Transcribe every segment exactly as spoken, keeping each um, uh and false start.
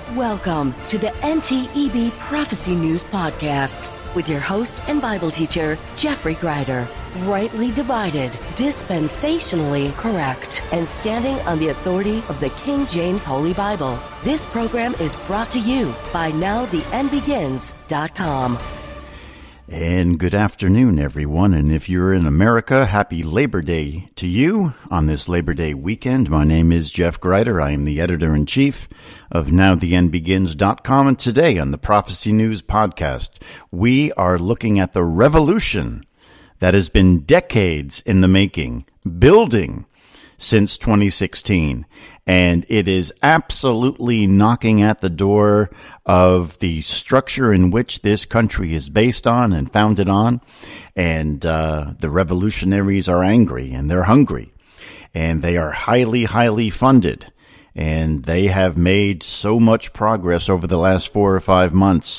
Welcome to the N T E B Prophecy News Podcast with your host and Bible teacher, Jeffrey Greider. Rightly divided, dispensationally correct, and standing on the authority of the King James Holy Bible. This program is brought to you by now the end begins dot com. And good afternoon, everyone. And if you're in America, happy Labor Day to you on this Labor Day weekend. My name is Jeff Greider. I am the editor-in-chief of now the end begins dot com. And today on the Prophecy News Podcast, we are looking at the revolution that has been decades in the making, building since twenty sixteen. And it is absolutely knocking at the door of the structure in which this country is based on and founded on. And uh, the revolutionaries are angry and they're hungry. And they are highly, highly funded. And they have made so much progress over the last four or five months.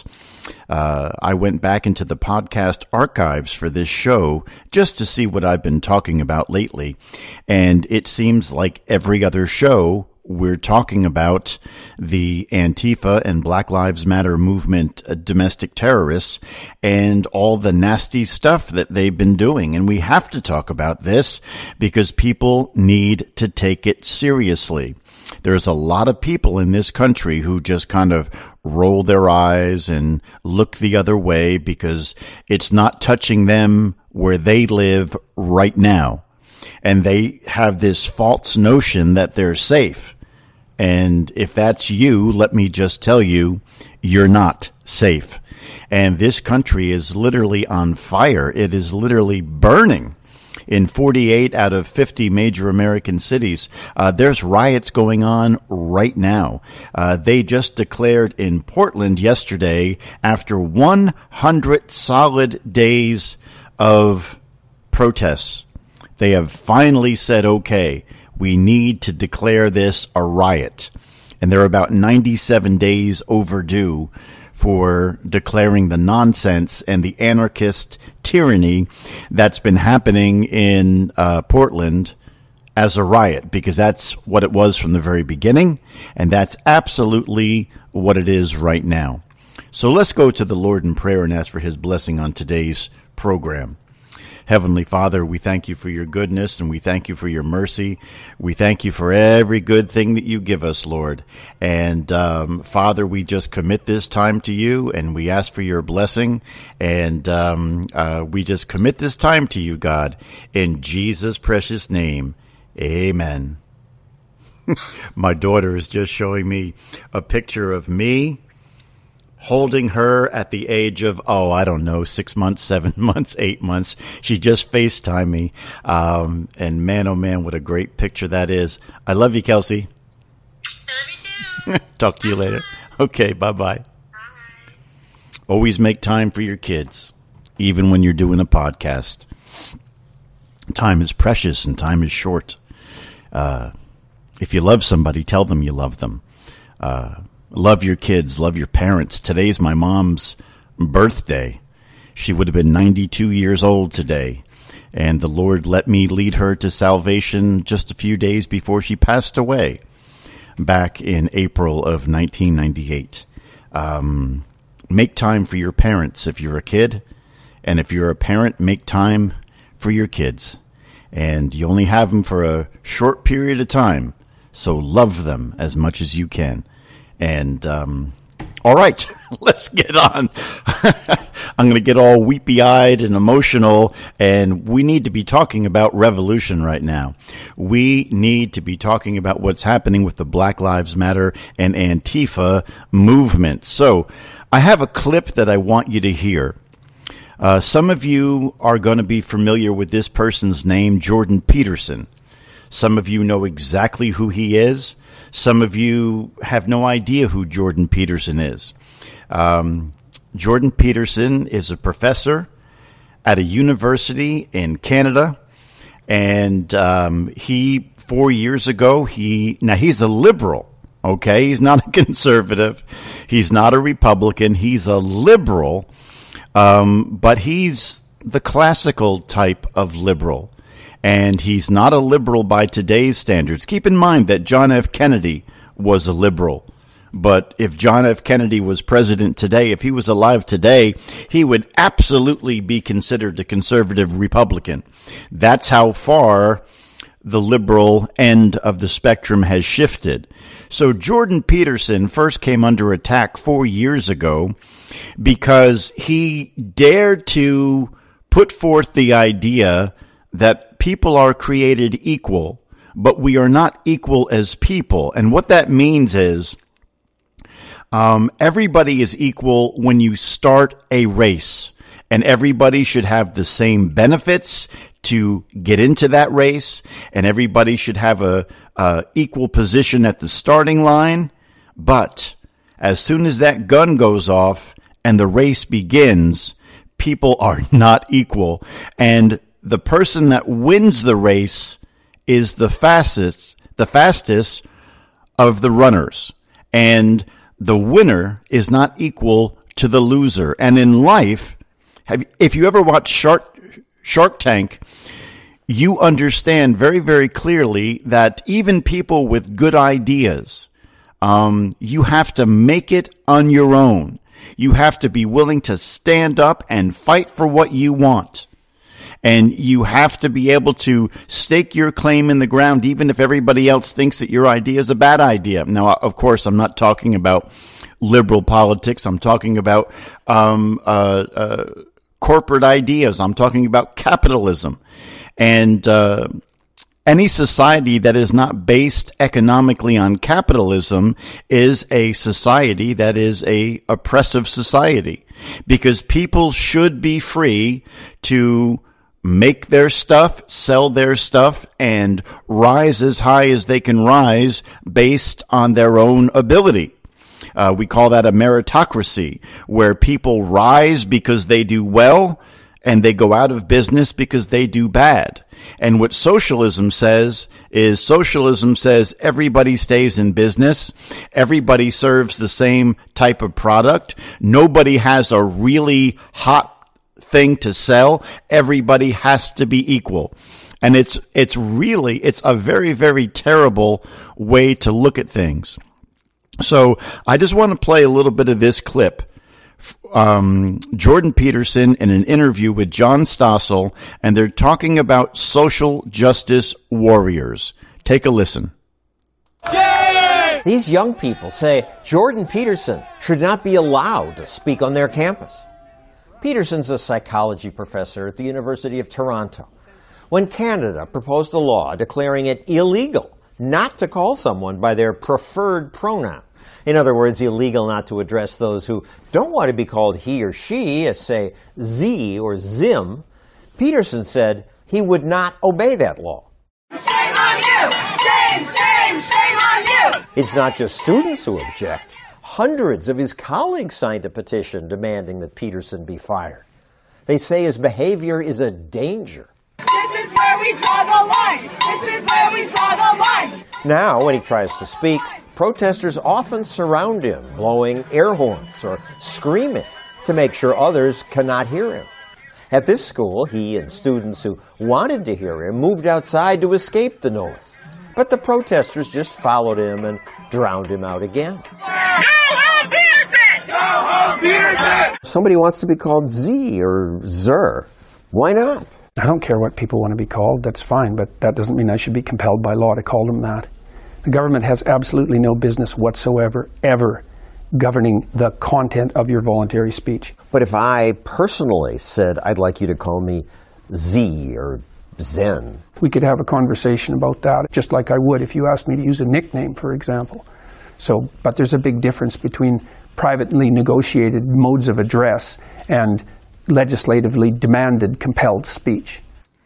Uh, I went back into the podcast archives for this show just to see what I've been talking about lately. And it seems like every other show we're talking about the Antifa and Black Lives Matter movement uh, domestic terrorists and all the nasty stuff that they've been doing. And we have to talk about this because people need to take it seriously. There's a lot of people in this country who just kind of roll their eyes and look the other way because it's not touching them where they live right now. And they have this false notion that they're safe. And if that's you, let me just tell you, you're not safe. And this country is literally on fire. It is literally burning. In forty-eight out of fifty major American cities, uh, there's riots going on right now. Uh, they just declared in Portland yesterday, after one hundred solid days of protests, they have finally said, okay, we need to declare this a riot. And they're about ninety-seven days overdue for declaring the nonsense and the anarchist tyranny that's been happening in uh, Portland as a riot, because that's what it was from the very beginning, and that's absolutely what it is right now. So let's go to the Lord in prayer and ask for his blessing on today's program. Heavenly Father, we thank you for your goodness and we thank you for your mercy. We thank you for every good thing that you give us, Lord. And um, Father, we just commit this time to you and we ask for your blessing. And um, uh, we just commit this time to you, God, in Jesus' precious name. Amen. My daughter is just showing me a picture of me holding her at the age of, oh, I don't know, six months, seven months, eight months. She just FaceTimed me. Um, and man, oh man, what a great picture that is. I love you, Kelsey. I love you too. Talk to you later. Okay, bye-bye. Bye. Always make time for your kids, even when you're doing a podcast. Time is precious and time is short. Uh, if you love somebody, tell them you love them. Uh, Love your kids. Love your parents. Today's my mom's birthday. She would have been ninety-two years old today. And the Lord let me lead her to salvation just a few days before she passed away back in April of nineteen ninety-eight. Um, make time for your parents if you're a kid. And if you're a parent, make time for your kids. And you only have them for a short period of time. So love them as much as you can. And, um, all right, let's get on. I'm going to get all weepy-eyed and emotional, and we need to be talking about revolution right now. We need to be talking about what's happening with the Black Lives Matter and Antifa movement. So I have a clip that I want you to hear. Uh, some of you are going to be familiar with this person's name, Jordan Peterson. Some of you know exactly who he is. Some of you have no idea who Jordan Peterson is. Um, Jordan Peterson is a professor at a university in Canada. And um, he, four years ago, he now he's a liberal, okay? He's not a conservative. He's not a Republican. He's a liberal. Um, but he's the classical type of liberal. And he's not a liberal by today's standards. Keep in mind that John F. Kennedy was a liberal But if John F. Kennedy was president today, if he was alive today, he would absolutely be considered a conservative Republican. That's how far the liberal end of the spectrum has shifted. So Jordan Peterson first came under attack four years ago because he dared to put forth the idea that people are created equal, but we are not equal as people. And what that means is um, everybody is equal when you start a race, and everybody should have the same benefits to get into that race, and everybody should have a, a equal position at the starting line. But as soon as that gun goes off and the race begins, people are not equal. And the person that wins the race is the fastest, the fastest of the runners. And the winner is not equal to the loser. And in life, have, if you ever watch Shark Shark Tank, you understand very, very clearly that even people with good ideas, um, you have to make it on your own. You have to be willing to stand up and fight for what you want. And you have to be able to stake your claim in the ground, even if everybody else thinks that your idea is a bad idea. Now, of course, I'm not talking about liberal politics. I'm talking about um, uh, uh, corporate ideas. I'm talking about capitalism. And uh, any society that is not based economically on capitalism is a society that is a oppressive society, because people should be free to make their stuff, sell their stuff, and rise as high as they can rise based on their own ability. Uh, we call that a meritocracy, where people rise because they do well, and they go out of business because they do bad. And what socialism says is socialism says everybody stays in business. Everybody serves the same type of product. Nobody has a really hot thing to sell. Everybody has to be equal. And it's, it's really, it's a very, very terrible way to look at things. So I just want to play a little bit of this clip. Um, Jordan Peterson in an interview with John Stossel, and they're talking about social justice warriors. Take a listen. These young people say Jordan Peterson should not be allowed to speak on their campus. Peterson's a psychology professor at the University of Toronto. When Canada proposed a law declaring it illegal not to call someone by their preferred pronoun, in other words, illegal not to address those who don't want to be called he or she, as say Z or Zim, Peterson said he would not obey that law. Shame on you! Shame, shame, shame on you! It's not just students who object. Hundreds of his colleagues signed a petition demanding that Peterson be fired. They say his behavior is a danger. This is where we draw the line! This is where we draw the line! Now, when he tries to speak, protesters often surround him, blowing air horns or screaming to make sure others cannot hear him. At this school, he and students who wanted to hear him moved outside to escape the noise. But the protesters just followed him and drowned him out again. Go home, Peterson! Go home, Peterson! If somebody wants to be called Z or Zer, why not? I don't care what people want to be called, that's fine, but that doesn't mean I should be compelled by law to call them that. The government has absolutely no business whatsoever, ever, governing the content of your voluntary speech. But if I personally said, I'd like you to call me Z or Zen, we could have a conversation about that, just like I would if you asked me to use a nickname, for example. So, but there's a big difference between privately negotiated modes of address and legislatively demanded, compelled speech.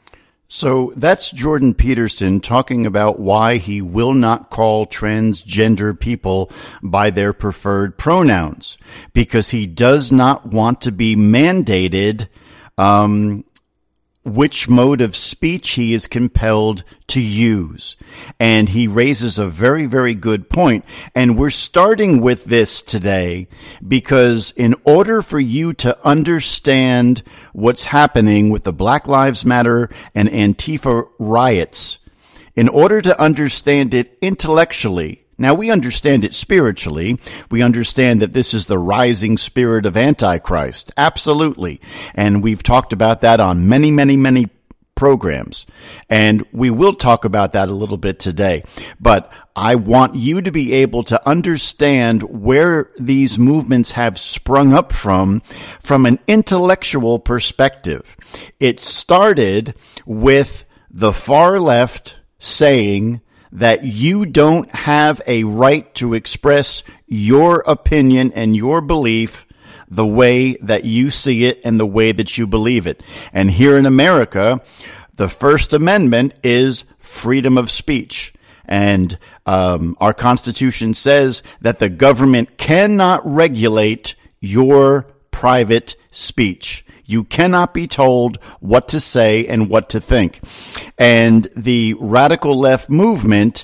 So that's Jordan Peterson talking about why he will not call transgender people by their preferred pronouns, because he does not want to be mandated um, which mode of speech he is compelled to use. And he raises a very, very good point. And we're starting with this today because in order for you to understand what's happening with the Black Lives Matter and Antifa riots, in order to understand it intellectually, Now, we understand it spiritually. We understand that this is the rising spirit of Antichrist. Absolutely. And we've talked about that on many, many, many programs. And we will talk about that a little bit today. But I want you to be able to understand where these movements have sprung up from, from an intellectual perspective. It started with the far left saying that you don't have a right to express your opinion and your belief the way that you see it and the way that you believe it. And here in America, the First Amendment is freedom of speech. And um, our Constitution says that the government cannot regulate your private speech. You cannot be told what to say and what to think. And the radical left movement,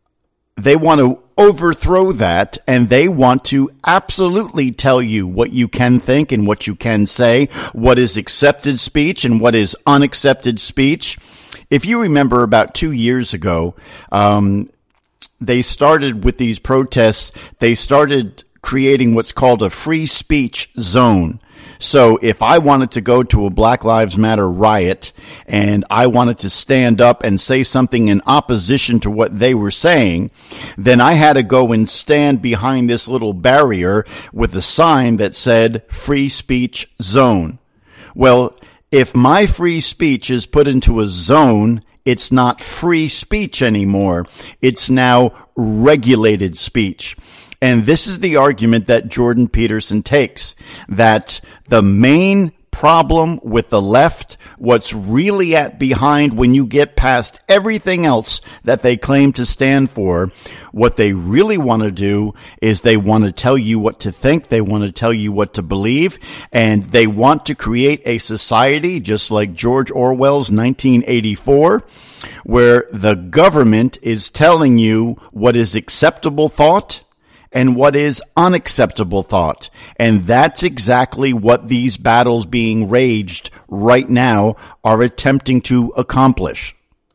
they want to overthrow that, and they want to absolutely tell you what you can think and what you can say, what is accepted speech and what is unaccepted speech. If you remember about two years ago, um, they started with these protests, they started creating what's called a free speech zone. So if I wanted to go to a Black Lives Matter riot and I wanted to stand up and say something in opposition to what they were saying, then I had to go and stand behind this little barrier with a sign that said free speech zone. Well, if my free speech is put into a zone, it's not free speech anymore. It's now regulated speech. And this is the argument that Jordan Peterson takes, that the main problem with the left, what's really at behind when you get past everything else that they claim to stand for, what they really want to do is they want to tell you what to think, they want to tell you what to believe, and they want to create a society just like George Orwell's nineteen eighty-four, where the government is telling you what is acceptable thought and what is unacceptable thought. And that's exactly what these battles being raged right now are attempting to accomplish.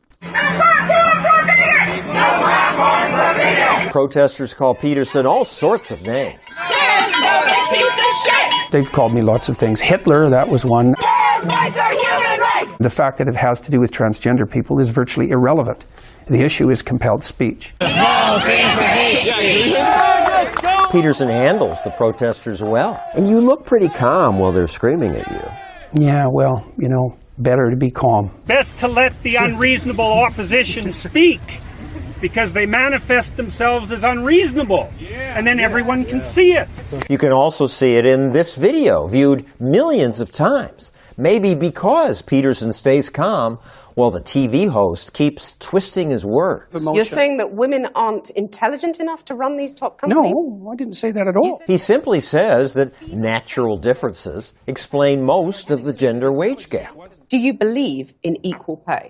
Protesters call Peterson all sorts of names. They've called me lots of things. Hitler, that was one. The fact that it has to do with transgender people is virtually irrelevant. The issue is compelled speech. Peterson handles the protesters well. And you look pretty calm while they're screaming at you. Yeah, well, you know, better to be calm. Best to let the unreasonable opposition speak, because they manifest themselves as unreasonable, and then everyone can see it. You can also see it in this video, viewed millions of times. Maybe because Peterson stays calm while the T V host keeps twisting his words. You're saying that women aren't intelligent enough to run these top companies? No, I didn't say that at all. He simply says that natural differences explain most of the gender wage gap. Do you believe in equal pay?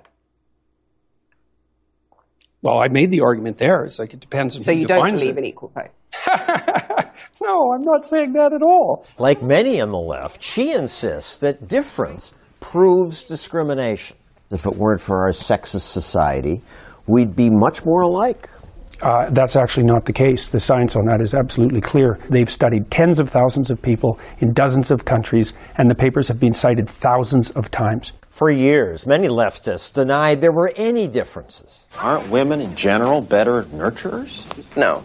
Well, I made the argument there. It's like it depends on so who you don't defines believe it. in equal pay? No, I'm not saying that at all. Like many on the left, she insists that difference proves discrimination. If it weren't for our sexist society, we'd be much more alike. Uh, that's actually not the case. The science on that is absolutely clear. They've studied tens of thousands of people in dozens of countries, and the papers have been cited thousands of times. For years, many leftists denied there were any differences. Aren't women in general better nurturers? No.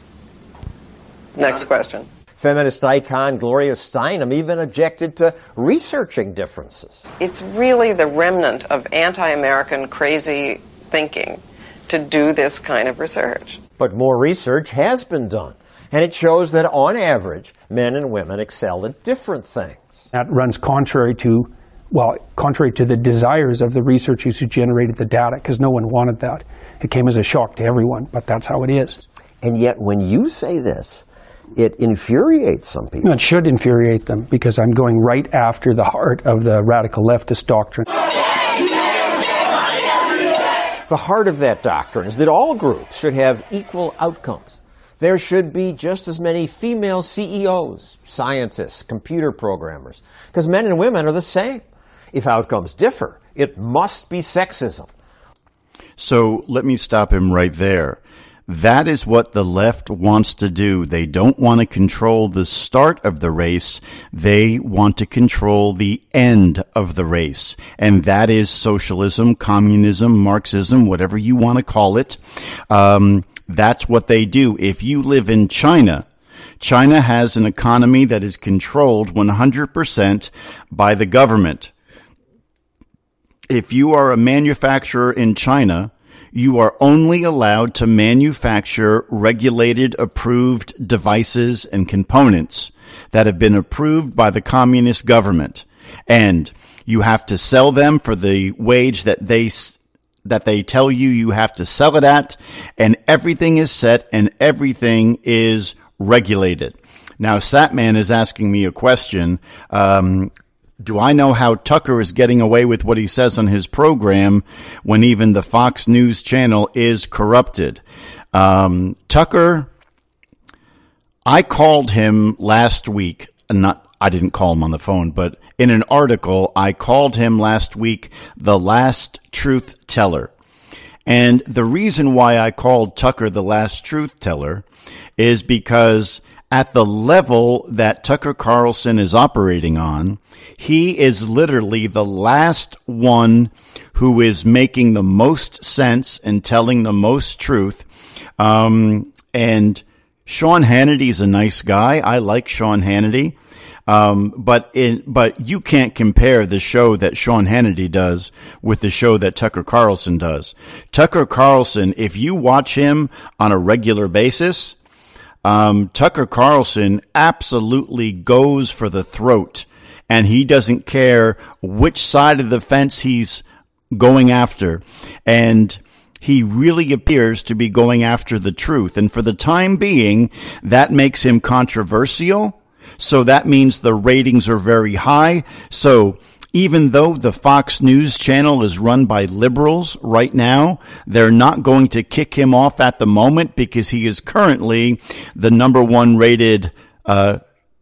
Next question. Feminist icon Gloria Steinem even objected to researching differences. It's really the remnant of anti-American crazy thinking to do this kind of research. But more research has been done, and it shows that on average, men and women excel at different things. That runs contrary to, well, contrary to the desires of the researchers who generated the data, because no one wanted that. It came as a shock to everyone, but that's how it is. And yet when you say this, it infuriates some people. No, it should infuriate them, because I'm going right after the heart of the radical leftist doctrine. The heart of that doctrine is that all groups should have equal outcomes. There should be just as many female C E Os, scientists, computer programmers, because men and women are the same. If outcomes differ, it must be sexism. So let me stop him right there. That is what the left wants to do. They don't want to control the start of the race. They want to control the end of the race. And that is socialism, communism, Marxism, whatever you want to call it. Um, that's what they do. If you live in China, China has an economy that is controlled one hundred percent by the government. If you are a manufacturer in China, you are only allowed to manufacture regulated, approved devices and components that have been approved by the communist government. And you have to sell them for the wage that they that they tell you you have to sell it at, and everything is set and everything is regulated. Now, Satman is asking me a question. Um, Do I know how Tucker is getting away with what he says on his program when even the Fox News channel is corrupted? Um, Tucker, I called him last week. Not, I didn't call him on the phone, but in an article, I called him last week the last truth teller. And the reason why I called Tucker the last truth teller is because at the level that Tucker Carlson is operating on, he is literally the last one who is making the most sense and telling the most truth. Um, and Sean Hannity is a nice guy. I like Sean Hannity. Um, but in, but you can't compare the show that Sean Hannity does with the show that Tucker Carlson does. Tucker Carlson, if you watch him on a regular basis, Um, Tucker Carlson absolutely goes for the throat, and he doesn't care which side of the fence he's going after. And he really appears to be going after the truth. And for the time being, that makes him controversial. So that means the ratings are very high. So even though the Fox News channel is run by liberals right now, they're not going to kick him off at the moment because he is currently the number one rated uh,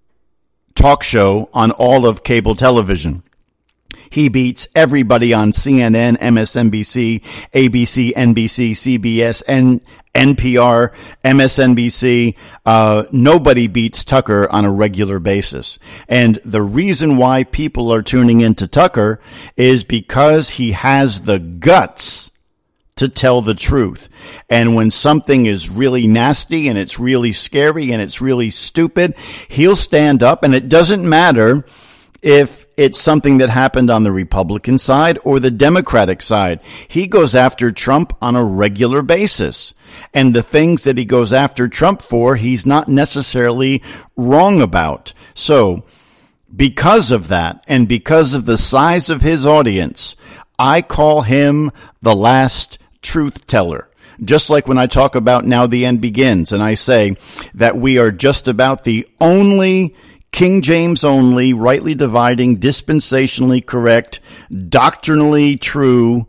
talk show on all of cable television. He beats everybody on C N N, M S N B C, A B C, N B C, C B S, and N P R, M S N B C. Uh, nobody beats Tucker on a regular basis. And the reason why people are tuning into Tucker is because he has the guts to tell the truth. And when something is really nasty and it's really scary and it's really stupid, he'll stand up, and it doesn't matter if it's something that happened on the Republican side or the Democratic side. He goes after Trump on a regular basis. And the things that he goes after Trump for, he's not necessarily wrong about. So, because of that, and because of the size of his audience, I call him the last truth teller. Just like when I talk about Now the End Begins, and I say that we are just about the only King James only, rightly dividing, dispensationally correct, doctrinally true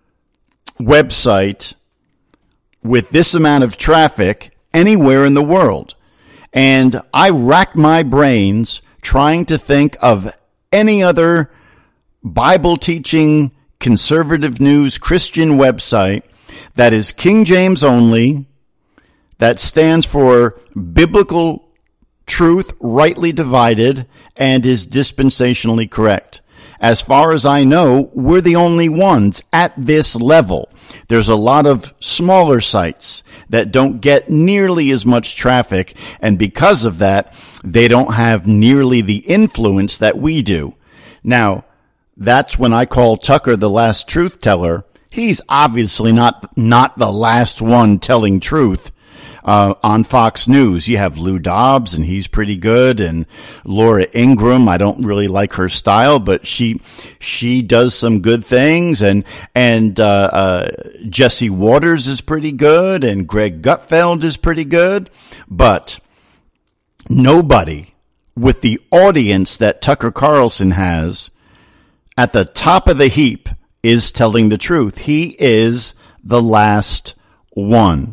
website with this amount of traffic anywhere in the world. And I racked my brains trying to think of any other Bible teaching, conservative news, Christian website that is King James only, that stands for biblical truth, rightly divided, and is dispensationally correct. As far as I know, we're the only ones at this level. There's a lot of smaller sites that don't get nearly as much traffic, and because of that, they don't have nearly the influence that we do. Now, that's when I call Tucker the last truth teller. He's obviously not not the last one telling truth. Uh, on Fox News, you have Lou Dobbs, and he's pretty good, and Laura Ingraham. I don't really like her style, but she she does some good things, and and uh, uh, Jesse Waters is pretty good, and Greg Gutfeld is pretty good, but nobody with the audience that Tucker Carlson has at the top of the heap is telling the truth. He is the last one.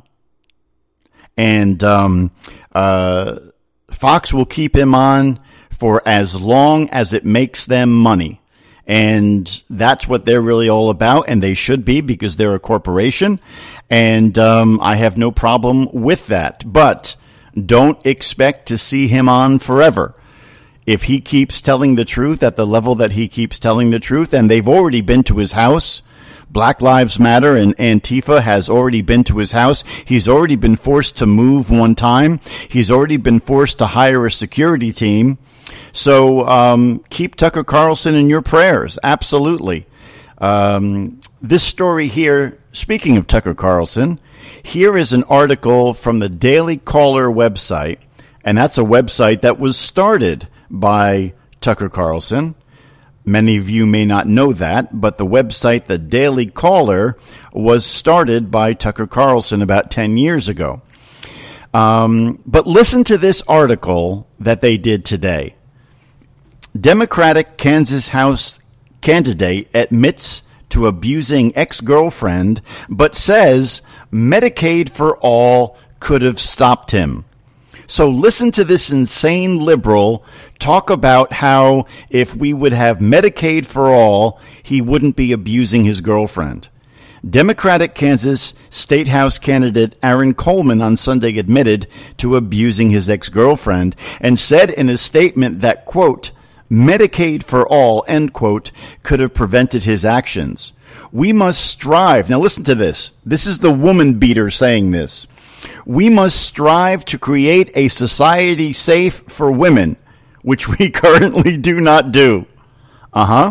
And um, uh, Fox will keep him on for as long as it makes them money. And that's what they're really all about, and they should be, because they're a corporation. And um, I have no problem with that. But don't expect to see him on forever. If he keeps telling the truth at the level that he keeps telling the truth, and they've already been to his house, Black Lives Matter and Antifa has already been to his house. He's already been forced to move one time. He's already been forced to hire a security team. So um, keep Tucker Carlson in your prayers. Absolutely. Um, this story here, speaking of Tucker Carlson, here is an article from the Daily Caller website, and that's a website that was started by Tucker Carlson. Many of you may not know that, but the website, the Daily Caller, was started by Tucker Carlson about ten years ago. Um, but listen to this article that they did today. Democratic Kansas House candidate admits to abusing ex-girlfriend, but says Medicaid for all could have stopped him. So listen to this insane liberal talk about how if we would have Medicaid for all, he wouldn't be abusing his girlfriend. Democratic Kansas State House candidate Aaron Coleman on Sunday admitted to abusing his ex-girlfriend and said in a statement that, quote, Medicaid for all, end quote, could have prevented his actions. We must strive. Now listen to this. This is the woman beater saying this. We must strive to create a society safe for women, which we currently do not do. Uh-huh.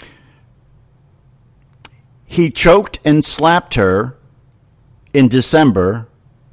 He choked and slapped her in December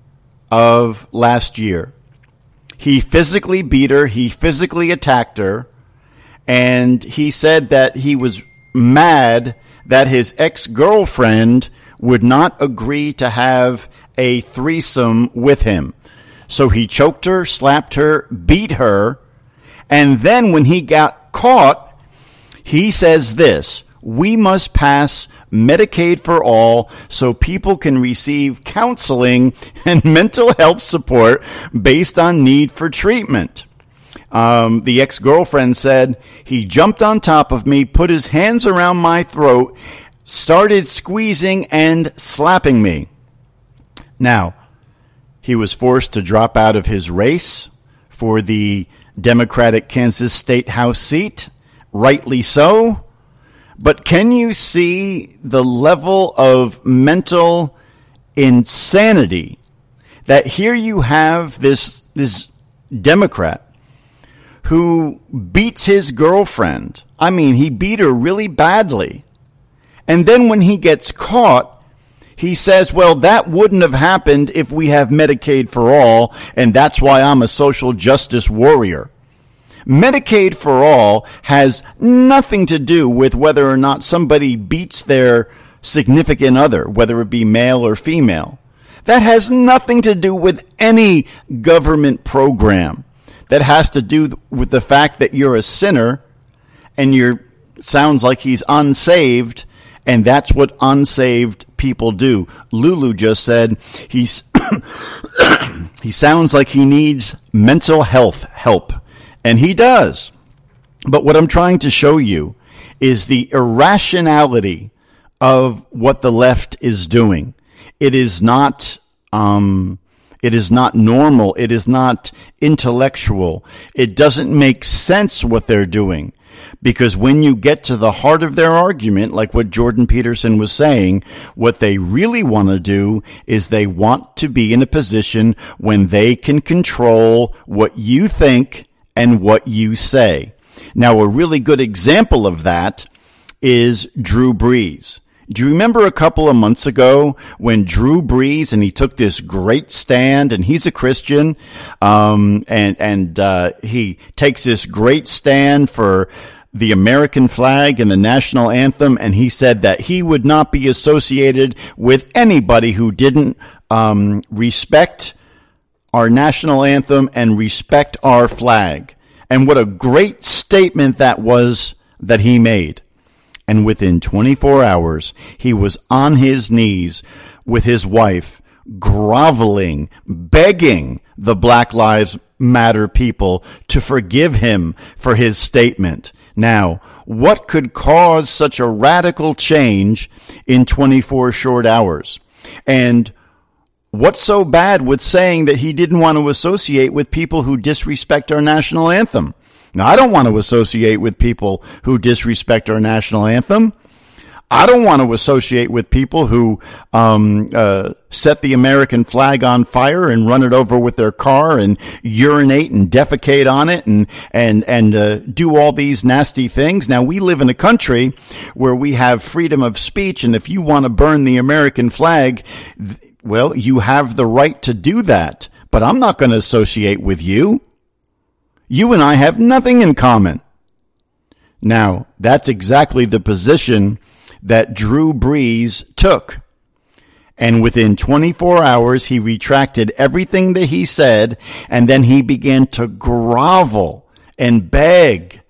of last year. He physically beat her. He physically attacked her. And he said that he was mad that his ex-girlfriend would not agree to have a threesome with him. So he choked her, slapped her, beat her, and then when he got caught, he says this, we must pass Medicaid for all so people can receive counseling and mental health support based on need for treatment. Um, the ex-girlfriend said, he jumped on top of me, put his hands around my throat, started squeezing and slapping me. Now, he was forced to drop out of his race for the Democratic Kansas State House seat, rightly so. But can you see the level of mental insanity that here you have this, this Democrat who beats his girlfriend? I mean, he beat her really badly. And then when he gets caught, he says, well, that wouldn't have happened if we have Medicaid for all, and that's why I'm a social justice warrior. Medicaid for all has nothing to do with whether or not somebody beats their significant other, whether it be male or female. That has nothing to do with any government program. That has to do with the fact that you're a sinner and you're, sounds like he's unsaved, and that's what unsaved people do. Lulu just said he's he sounds like he needs mental health help, and he does. But what I'm trying to show you is the irrationality of what the left is doing. It is not um, it is not normal. It is not intellectual. It doesn't make sense what they're doing. Because when you get to the heart of their argument, like what Jordan Peterson was saying, what they really want to do is they want to be in a position when they can control what you think and what you say. Now, a really good example of that is Drew Brees. Do you remember a couple of months ago when Drew Brees, and he took this great stand, and he's a Christian, um, and, and, uh, he takes this great stand for the American flag and the national anthem, and he said that he would not be associated with anybody who didn't, um, respect our national anthem and respect our flag. And what a great statement that was that he made. And within twenty-four hours, he was on his knees with his wife, groveling, begging the Black Lives Matter people to forgive him for his statement. Now, what could cause such a radical change in twenty-four short hours? And what's so bad with saying that he didn't want to associate with people who disrespect our national anthem? Now, I don't want to associate with people who disrespect our national anthem. I don't want to associate with people who um, uh, set the American flag on fire and run it over with their car and urinate and defecate on it and and and uh, do all these nasty things. Now, we live in a country where we have freedom of speech, and if you want to burn the American flag, th- well, you have the right to do that. But I'm not going to associate with you. You and I have nothing in common. Now, that's exactly the position that Drew Brees took. And within twenty-four hours, he retracted everything that he said, and then he began to grovel and beg.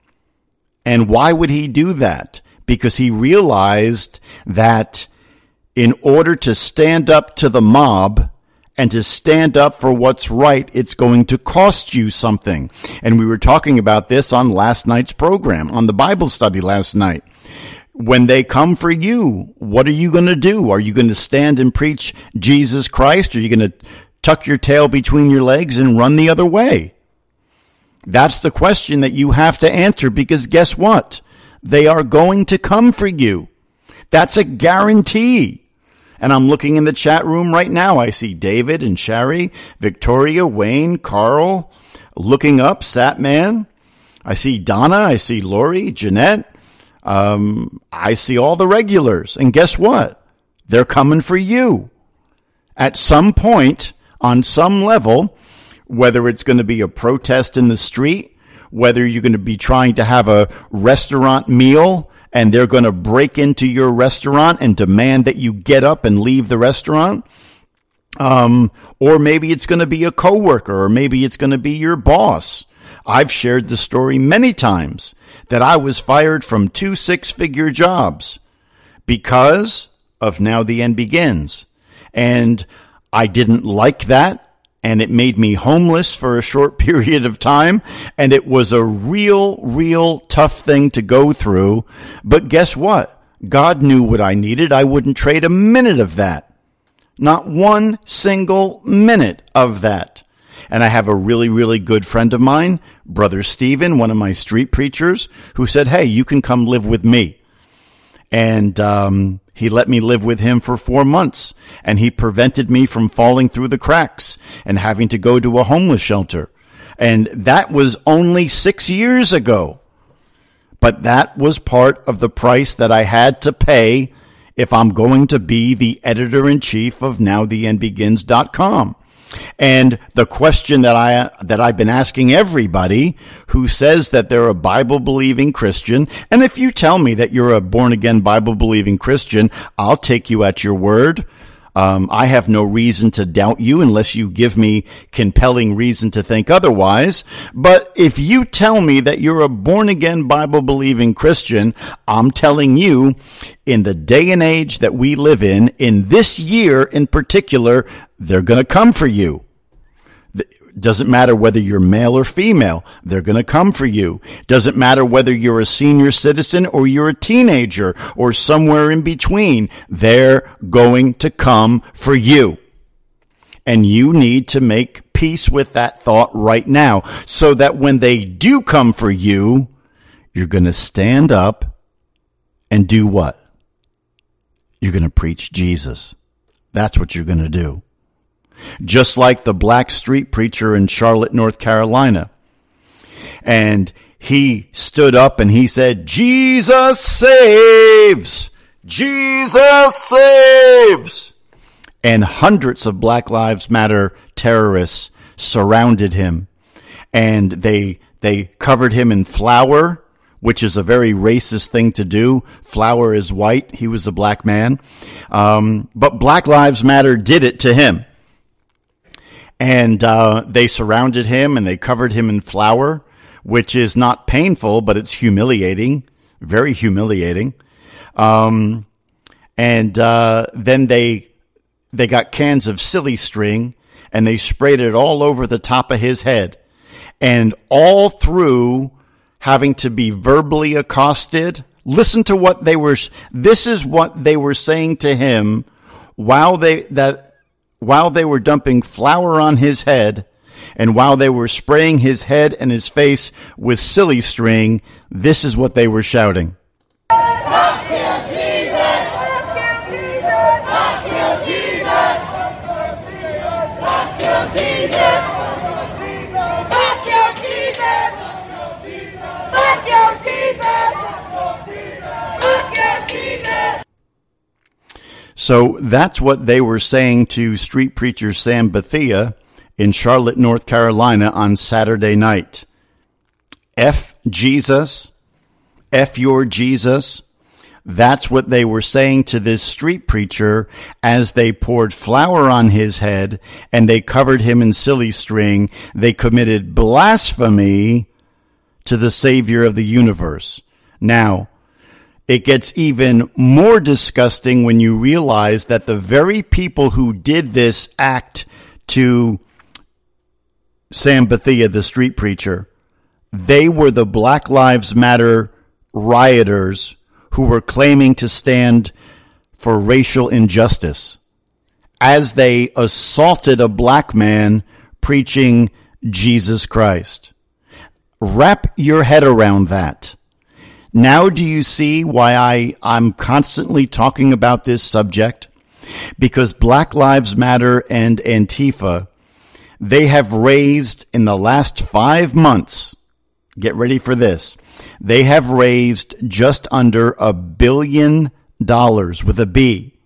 And why would he do that? Because he realized that in order to stand up to the mob and to stand up for what's right, it's going to cost you something. And we were talking about this on last night's program, on the Bible study last night. When they come for you, what are you going to do? Are you going to stand and preach Jesus Christ? Or are you going to tuck your tail between your legs and run the other way? That's the question that you have to answer, because guess what? They are going to come for you. That's a guarantee. And I'm looking in the chat room right now. I see David and Shari, Victoria, Wayne, Carl, looking up, Satman. I see Donna. I see Lori, Jeanette. Um, I see all the regulars. And guess what? They're coming for you. At some point, on some level, whether it's going to be a protest in the street, whether you're going to be trying to have a restaurant meal and they're going to break into your restaurant and demand that you get up and leave the restaurant, um, or maybe it's going to be a coworker, or maybe it's going to be your boss. I've shared the story many times that I was fired from two six-figure jobs because of Now the End Begins. And I didn't like that, and it made me homeless for a short period of time, and it was a real, real tough thing to go through. But guess what? God knew what I needed. I wouldn't trade a minute of that. Not one single minute of that. And I have a really, really good friend of mine, Brother Stephen, one of my street preachers, who said, hey, you can come live with me. And um, he let me live with him for four months. And he prevented me from falling through the cracks and having to go to a homeless shelter. And that was only six years ago. But that was part of the price that I had to pay if I'm going to be the editor-in-chief of now the end begins dot com. And the question that I that I've been asking everybody who says that they're a Bible-believing Christian, and if you tell me that you're a born-again Bible-believing Christian, I'll take you at your word. Um, I have no reason to doubt you unless you give me compelling reason to think otherwise. But if you tell me that you're a born-again Bible-believing Christian, I'm telling you, in the day and age that we live in, in this year in particular, they're going to come for you. Doesn't matter whether you're male or female. They're going to come for you. Doesn't matter whether you're a senior citizen or you're a teenager or somewhere in between. They're going to come for you. And you need to make peace with that thought right now so that when they do come for you, you're going to stand up and do what? You're going to preach Jesus. That's what you're going to do. Just like the black street preacher in Charlotte, North Carolina. And he stood up and he said, Jesus saves! Jesus saves! And hundreds of Black Lives Matter terrorists surrounded him. And they they covered him in flour, which is a very racist thing to do. Flour is white. He was a black man. Um, but Black Lives Matter did it to him. And uh, they surrounded him and they covered him in flour, which is not painful, but it's humiliating, very humiliating. Um, and uh, then they they got cans of silly string and they sprayed it all over the top of his head. And all through having to be verbally accosted, listen to what they were, this is what they were saying to him while they that while they were dumping flour on his head, and while they were spraying his head and his face with silly string, this is what they were shouting. Fuck you, Jesus! Fuck you, Jesus! Fuck you, Jesus! Fuck you, Jesus! Fuck you, Jesus! Fuck you, Jesus! Fuck you, Jesus! So that's what they were saying to street preacher Sam Bethia in Charlotte, North Carolina on Saturday night. F Jesus, F your Jesus. That's what they were saying to this street preacher as they poured flour on his head and they covered him in silly string. They committed blasphemy to the Savior of the universe. Now, it gets even more disgusting when you realize that the very people who did this act to Sam Bethia, the street preacher, they were the Black Lives Matter rioters who were claiming to stand for racial injustice as they assaulted a black man preaching Jesus Christ. Wrap your head around that. Now do you see why I, I'm constantly talking about this subject? Because Black Lives Matter and Antifa, they have raised in the last five months, get ready for this, they have raised just under a billion dollars with a B.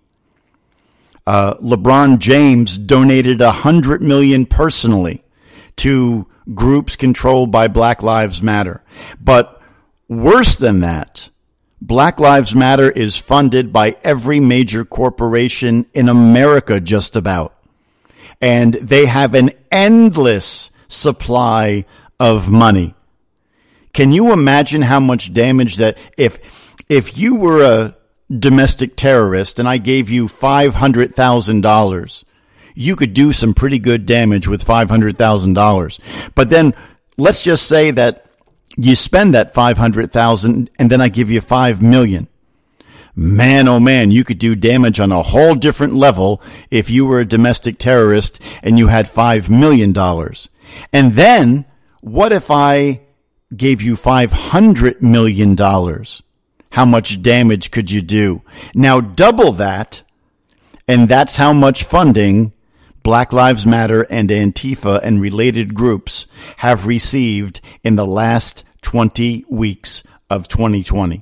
Uh, LeBron James donated a hundred million personally to groups controlled by Black Lives Matter. But worse than that, Black Lives Matter is funded by every major corporation in America just about. And they have an endless supply of money. Can you imagine how much damage that if if you were a domestic terrorist and I gave you five hundred thousand dollars, you could do some pretty good damage with five hundred thousand dollars. But then let's just say that you spend that five hundred thousand dollars and then I give you five million dollars. Man, oh man, you could do damage on a whole different level if you were a domestic terrorist and you had five million dollars. And then what if I gave you five hundred million dollars? How much damage could you do? Now double that, and that's how much funding Black Lives Matter and Antifa and related groups have received in the last twenty weeks of twenty twenty.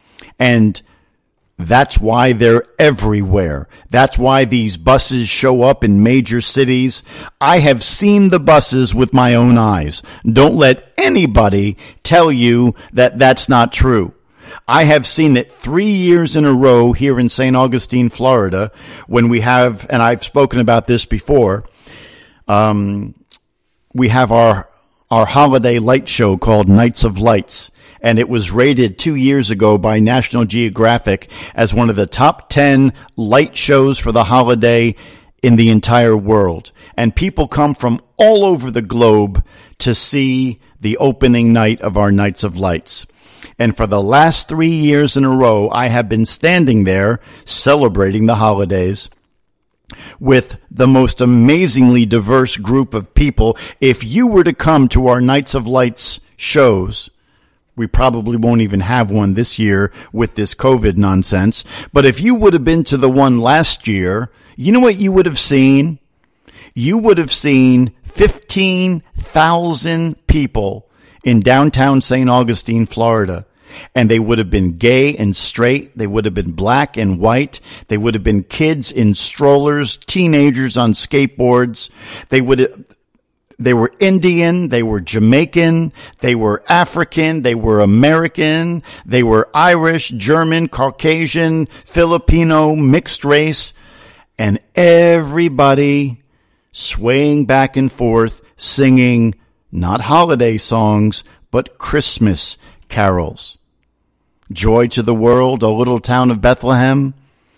And that's why they're everywhere. That's why these buses show up in major cities. I have seen the buses with my own eyes. Don't let anybody tell you that that's not true. I have seen it three years in a row here in Saint Augustine, Florida, when we have, and I've spoken about this before, um, we have our, our holiday light show called Nights of Lights. And it was rated two years ago by National Geographic as one of the top ten light shows for the holiday in the entire world. And people come from all over the globe to see the opening night of our Nights of Lights. And for the last three years in a row, I have been standing there celebrating the holidays with the most amazingly diverse group of people. If you were to come to our Nights of Lights shows, we probably won't even have one this year with this COVID nonsense. But if you would have been to the one last year, you know what you would have seen? You would have seen fifteen thousand people in downtown Saint Augustine, Florida. And they would have been gay and straight. They would have been black and white. They would have been kids in strollers, teenagers on skateboards. They would have... They were Indian, they were Jamaican, they were African, they were American, they were Irish, German, Caucasian, Filipino, mixed race, and everybody swaying back and forth, singing not holiday songs, but Christmas carols. Joy to the world, O little town of Bethlehem.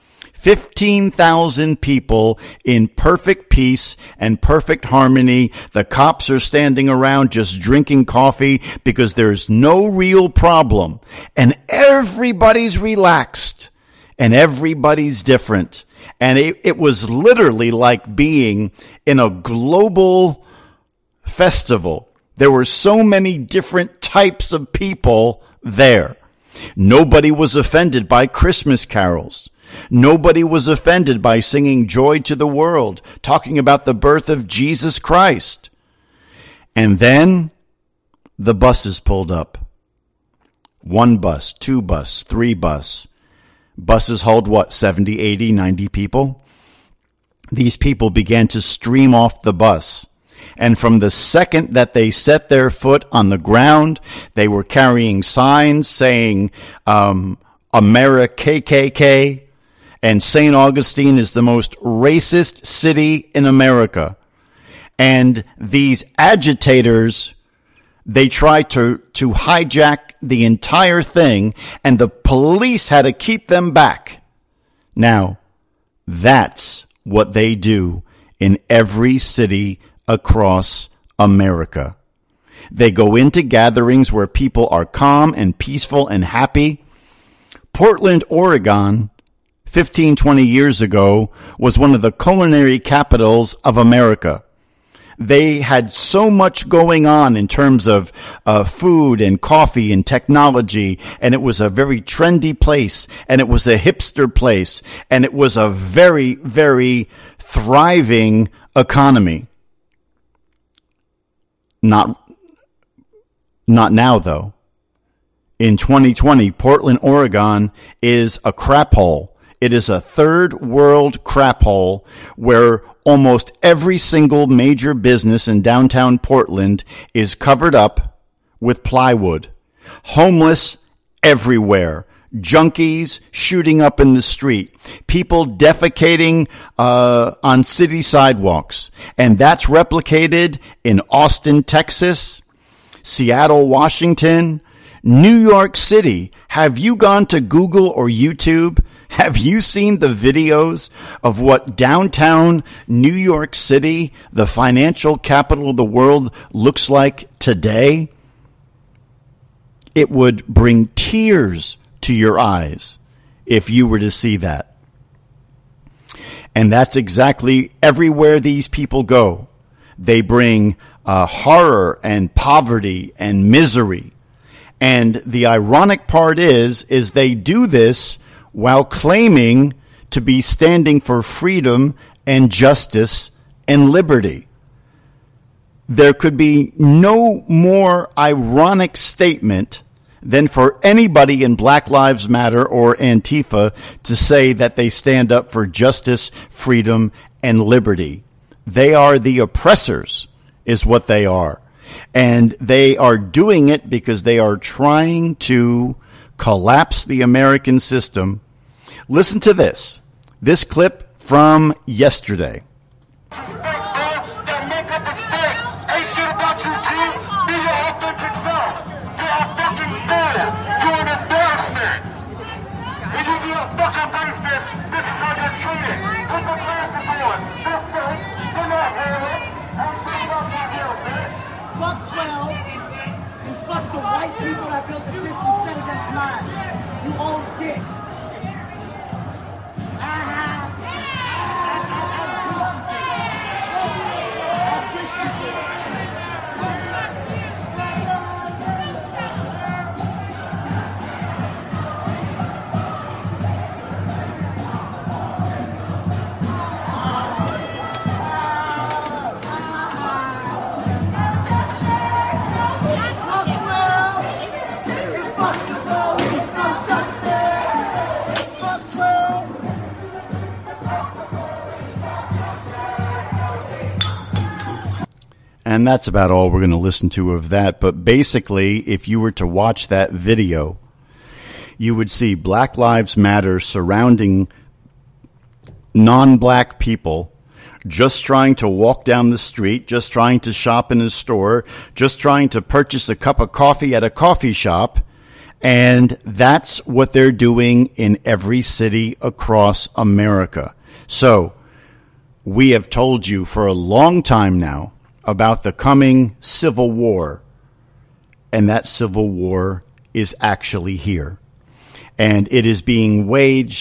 fifteen thousand people in perfect peace and perfect harmony. The cops are standing around just drinking coffee because there's no real problem. And everybody's relaxed and everybody's different. And it, it was literally like being in a global festival. There were so many different types of people there. Nobody was offended by Christmas carols. Nobody was offended by singing Joy to the World, talking about the birth of Jesus Christ. And then the buses pulled up. One bus, two bus, three bus. Buses hold what, seventy, eighty, ninety people? These people began to stream off the bus. And from the second that they set their foot on the ground, they were carrying signs saying, um, America K K K, and Saint Augustine is the most racist city in America. And these agitators, they tried to, to hijack the entire thing, and the police had to keep them back. Now, that's what they do in every city across America. They go into gatherings where people are calm and peaceful and happy. Portland, Oregon, fifteen, twenty years ago, was one of the culinary capitals of America. They had so much going on in terms of uh, food and coffee and technology, and it was a very trendy place, and it was a hipster place, and it was a very, very thriving economy. Not, not now, though. In twenty twenty, Portland, Oregon is a crap hole. It is a third world crap hole where almost every single major business in downtown Portland is covered up with plywood. Homeless everywhere. Junkies shooting up in the street. People defecating uh, on city sidewalks. And that's replicated in Austin, Texas, Seattle, Washington, New York City. Have you gone to Google or YouTube? Have you seen the videos of what downtown New York City, the financial capital of the world, looks like today? It would bring tears to your eyes if you were to see that. And that's exactly everywhere these people go. They bring uh, horror and poverty and misery. And the ironic part is, is they do this while claiming to be standing for freedom and justice and liberty. There could be no more ironic statement than for anybody in Black Lives Matter or Antifa to say that they stand up for justice, freedom, and liberty. They are the oppressors, is what they are. And they are doing it because they are trying to collapse the American system. Listen to this. This clip from yesterday. Fuck twelve and fuck the white people that built the system set against mine. You old dick. And that's about all we're going to listen to of that. But basically, if you were to watch that video, you would see Black Lives Matter surrounding non-black people just trying to walk down the street, just trying to shop in a store, just trying to purchase a cup of coffee at a coffee shop. And that's what they're doing in every city across America. So we have told you for a long time now about the coming civil war, and that civil war is actually here. And it is being waged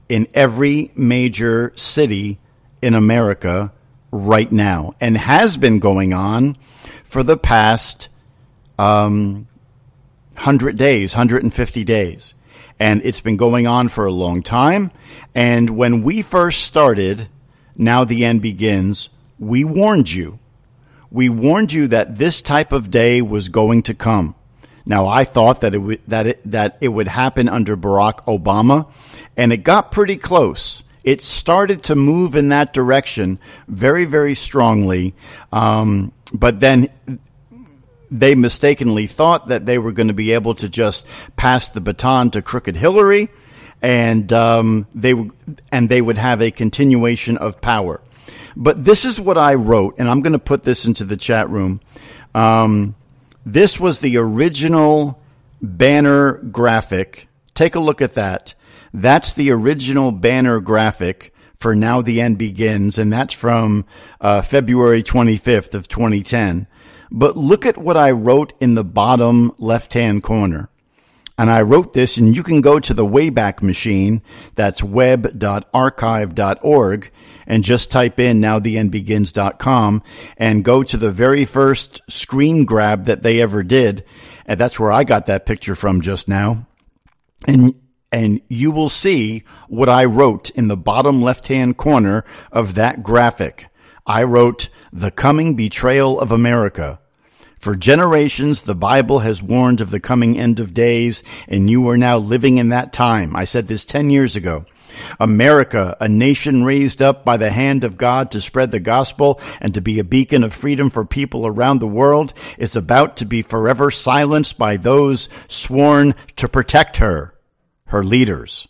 in every major city in America right now, and has been going on for the past um, one hundred days, one hundred fifty days. And it's been going on for a long time. And when we first started, Now the End Begins, we warned you. We warned you that this type of day was going to come. Now, I thought that it would, that it, that it would happen under Barack Obama, and it got pretty close. It started to move in that direction very, very strongly. Um, but then they mistakenly thought that they were going to be able to just pass the baton to Crooked Hillary, and um, they and they would have a continuation of power. But this is what I wrote, and I'm going to put this into the chat room. Um, this was the original banner graphic. Take a look at that. That's the original banner graphic for Now the End Begins, and that's from uh, February twenty-fifth of twenty ten. But look at what I wrote in the bottom left-hand corner. And I wrote this, and you can go to the Wayback Machine, that's web dot archive dot org, and just type in now the end begins dot com and go to the very first screen grab that they ever did. And that's where I got that picture from just now. And and you will see what I wrote in the bottom left-hand corner of that graphic. I wrote, "The Coming Betrayal of America. For generations, the Bible has warned of the coming end of days, and you are now living in that time." I said this ten years ago. "America, a nation raised up by the hand of God to spread the gospel and to be a beacon of freedom for people around the world, is about to be forever silenced by those sworn to protect her, her leaders."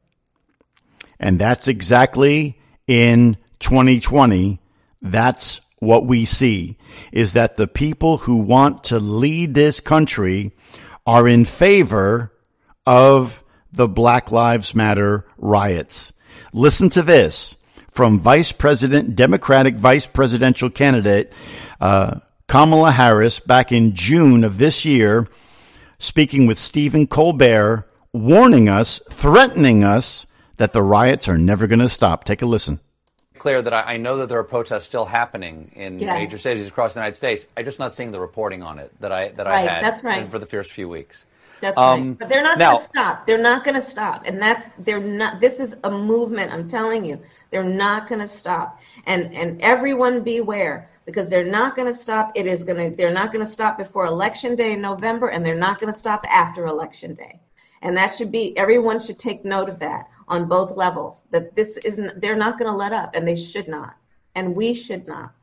And that's exactly in twenty twenty. That's what we see, is that the people who want to lead this country are in favor of the Black Lives Matter riots. Listen to this from Vice President, Democratic Vice Presidential candidate uh, Kamala Harris back in June of this year, speaking with Stephen Colbert, warning us, threatening us that the riots are never going to stop. Take a listen. Clear that I, I know that there are protests still happening in yes. major cities across the United States. I'm just not seeing the reporting on it that I that right, I had that's right. for the first few weeks. That's um, right. But they're not now, going to stop. They're not going to stop. And that's they're not. This is a movement. I'm telling you, they're not going to stop. And and everyone beware, because they're not going to stop. It is going to. They're not going to stop before Election Day in November, and they're not going to stop after Election Day. And that should be, everyone should take note of that on both levels, that this isn't, they're not going to let up, and they should not. And we should not.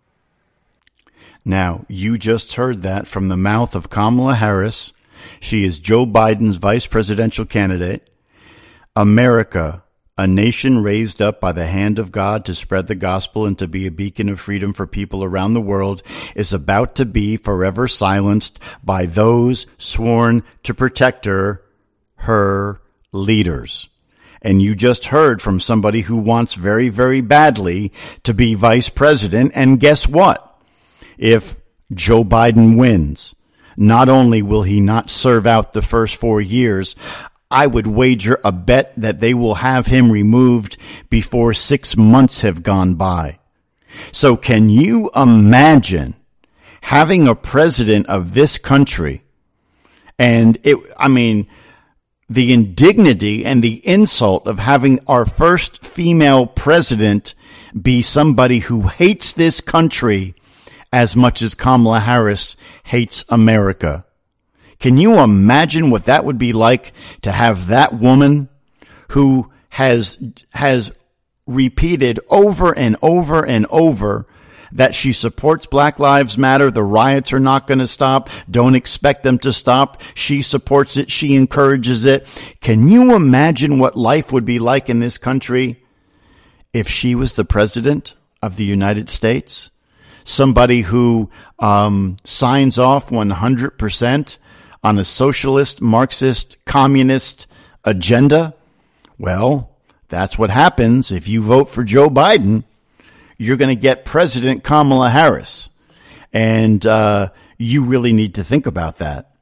Now, you just heard that from the mouth of Kamala Harris. She is Joe Biden's vice presidential candidate. America, a nation raised up by the hand of God to spread the gospel and to be a beacon of freedom for people around the world, is about to be forever silenced by those sworn to protect her, her leaders. And you just heard from somebody who wants very, very badly to be vice president. And guess what? If Joe Biden wins, not only will he not serve out the first four years, I would wager a bet that they will have him removed before six months have gone by. So can you imagine having a president of this country? And it, I mean, the indignity and the insult of having our first female president be somebody who hates this country as much as Kamala Harris hates America. Can you imagine what that would be like to have that woman who has has repeated over and over and over that she supports Black Lives Matter, the riots are not going to stop, don't expect them to stop, she supports it, she encourages it. Can you imagine what life would be like in this country if she was the president of the United States? Somebody who um, signs off one hundred percent on a socialist, Marxist, communist agenda? Well, that's what happens if you vote for Joe Biden. You're going to get President Kamala Harris. And uh, you really need to think about that.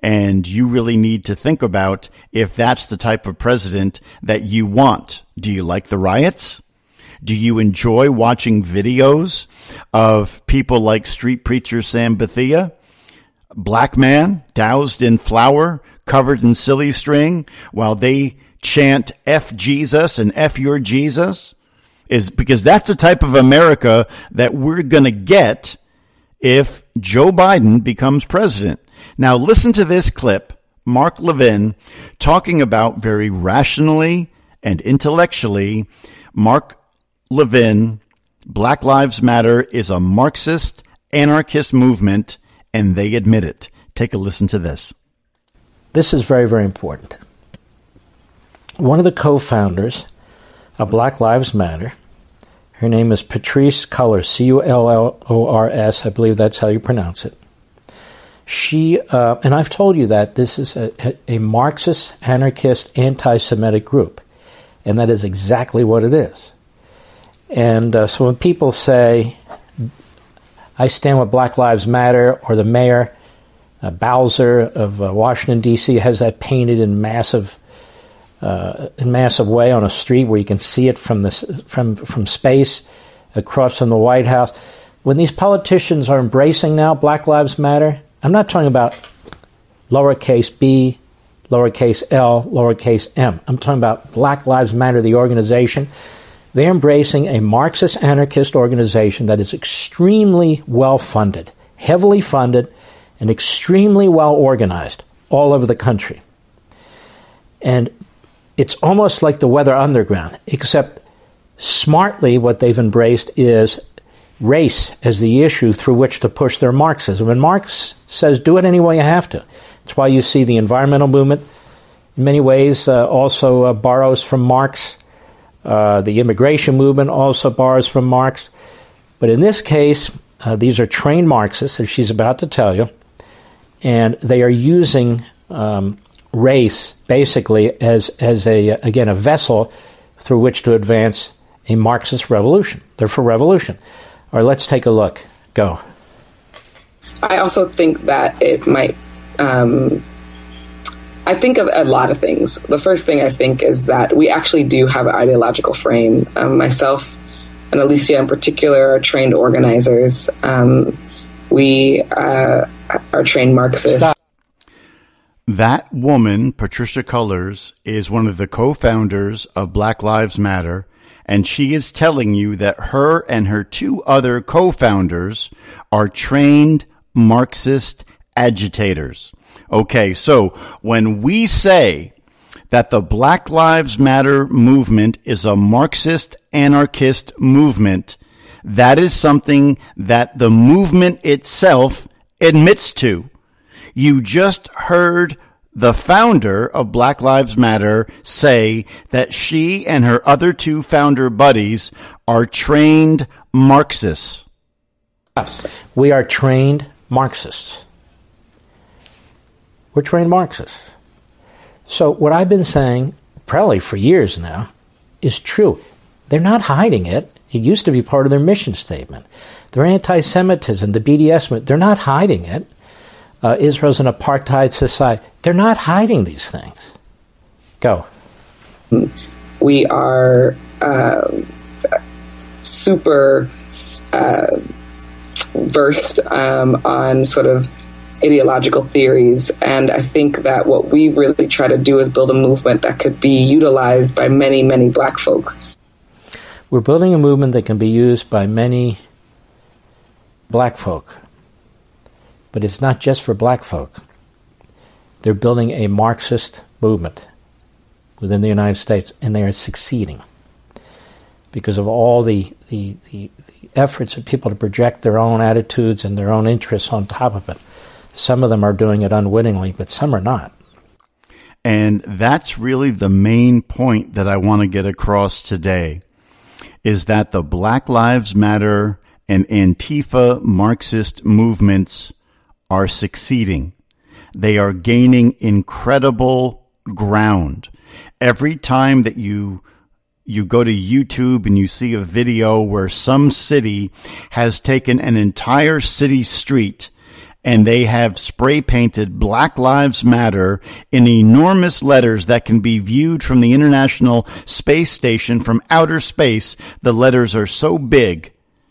And you really need to think about if that's the type of president that you want. Do you like the riots? Do you enjoy watching videos of people like street preacher Sam Bethia? Black man doused in flour, covered in silly string, while they chant F Jesus and F your Jesus? Is because that's the type of America that we're going to get if Joe Biden becomes president. Now listen to this clip, Mark Levin talking about very rationally and intellectually. Mark Levin, Black Lives Matter is a Marxist anarchist movement, and they admit it. Take a listen to this. This is very, very important. One of the co-founders of Black Lives Matter, her name is Patrisse Cullors, C U L L O R S, I believe that's how you pronounce it. She, uh, and I've told you that this is a, a Marxist, anarchist, anti-Semitic group, and that is exactly what it is. And uh, so when people say, I stand with Black Lives Matter, or the mayor, uh, Bowser of uh, Washington, D C, has that painted in massive uh, in massive way on a street where you can see it from, this, from, from space across from the White House. When these politicians are embracing now Black Lives Matter, I'm not talking about lowercase b, lowercase l, lowercase m. I'm talking about Black Lives Matter, the organization. They're embracing a Marxist anarchist organization that is extremely well-funded, heavily funded, and extremely well-organized all over the country. And it's almost like the Weather Underground, except smartly what they've embraced is race as the issue through which to push their Marxism. And Marx says, do it any way you have to. That's why you see the environmental movement, in many ways, uh, also uh, borrows from Marx. Uh, the immigration movement also borrows from Marx. But in this case, uh, these are trained Marxists, as she's about to tell you, and they are using um, race basically as, as a, again, a vessel through which to advance a Marxist revolution. They're for revolution. All right, let's take a look. Go. I also think that it might... Um, I think of a lot of things. The first thing I think is that we actually do have an ideological frame. Um, myself and Alicia in particular are trained organizers. Um, we uh, are trained Marxists. Stop. That woman, Patrisse Cullors, is one of the co-founders of Black Lives Matter, and she is telling you that her and her two other co-founders are trained Marxist agitators. Okay, so when we say that the Black Lives Matter movement is a Marxist anarchist movement, that is something that the movement itself admits to. You just heard the founder of Black Lives Matter say that she and her other two founder buddies are trained Marxists. Yes, we are trained Marxists. We're trained Marxists. So what I've been saying, probably for years now, is true. They're not hiding it. It used to be part of their mission statement. Their anti-Semitism, the B D S movement, they're not hiding it. Uh, Israel's an apartheid society. They're not hiding these things. Go. We are uh, super uh, versed um, on sort of ideological theories, and I think that what we really try to do is build a movement that could be utilized by many, many black folk. We're building a movement that can be used by many black folk. But it's not just for black folk. They're building a Marxist movement within the United States, and they are succeeding because of all the, the, the, the efforts of people to project their own attitudes and their own interests on top of it. Some of them are doing it unwittingly, but some are not. And that's really the main point that I want to get across today, is that the Black Lives Matter and Antifa Marxist movements are succeeding. They are gaining incredible ground. Every time that you you go to YouTube and you see a video where some city has taken an entire city street and they have spray painted Black Lives Matter in enormous letters that can be viewed from the International Space Station from outer space. The letters are so big.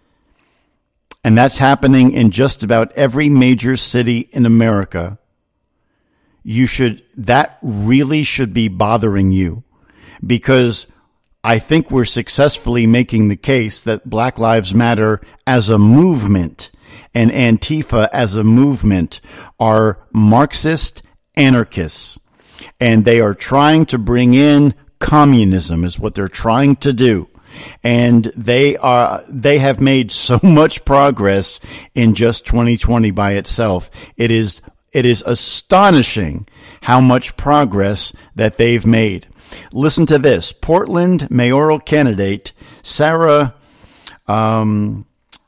And that's happening in just about every major city in America. You should, that really should be bothering you, because I think we're successfully making the case that Black Lives Matter as a movement and Antifa as a movement are Marxist anarchists, and they are trying to bring in communism is what they're trying to do. And they are, they have made so much progress in just twenty twenty by itself. It is, it is astonishing how much progress that they've made. Listen to this. Portland mayoral candidate Sarah, um,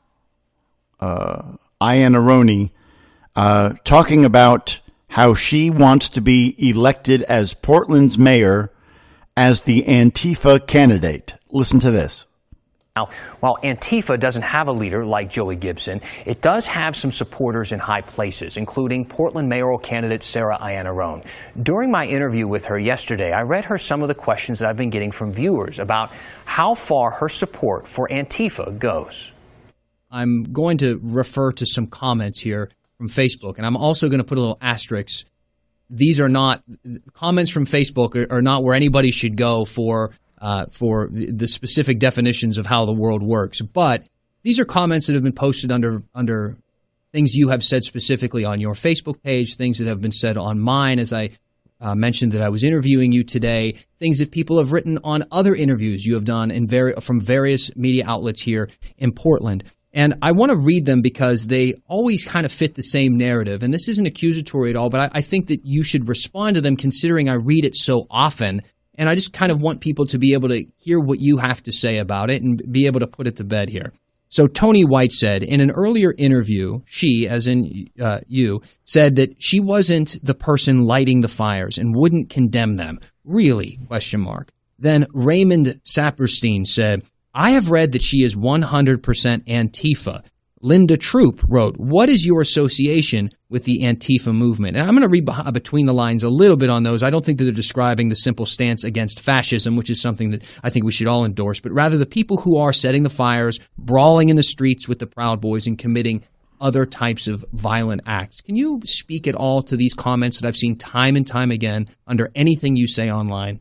uh, Iannarone, uh, talking about how she wants to be elected as Portland's mayor as the Antifa candidate. Listen to this. Now, while Antifa doesn't have a leader like Joey Gibson, it does have some supporters in high places, including Portland mayoral candidate Sarah Iannarone. During my interview with her yesterday, I read her some of the questions that I've been getting from viewers about how far her support for Antifa goes. I'm going to refer to some comments here from Facebook, and I'm also going to put a little asterisk. These are not comments from Facebook are, are not where anybody should go for uh, for the specific definitions of how the world works. But these are comments that have been posted under under things you have said specifically on your Facebook page, things that have been said on mine, as I uh, mentioned that I was interviewing you today, things that people have written on other interviews you have done in vari- from various media outlets here in Portland. And I want to read them because they always kind of fit the same narrative. And this isn't accusatory at all, but I, I think that you should respond to them considering I read it so often. And I just kind of want people to be able to hear what you have to say about it and be able to put it to bed here. So Tony White said in an earlier interview, she, as in uh, you, said that she wasn't the person lighting the fires and wouldn't condemn them. Really? Question mark. Then Raymond Saperstein said, I have read that she is one hundred percent Antifa. Linda Troop wrote, what is your association with the Antifa movement? And I'm going to read behind, between the lines a little bit on those. I don't think that they're describing the simple stance against fascism, which is something that I think we should all endorse, but rather the people who are setting the fires, brawling in the streets with the Proud Boys, and committing other types of violent acts. Can you speak at all to these comments that I've seen time and time again under anything you say online?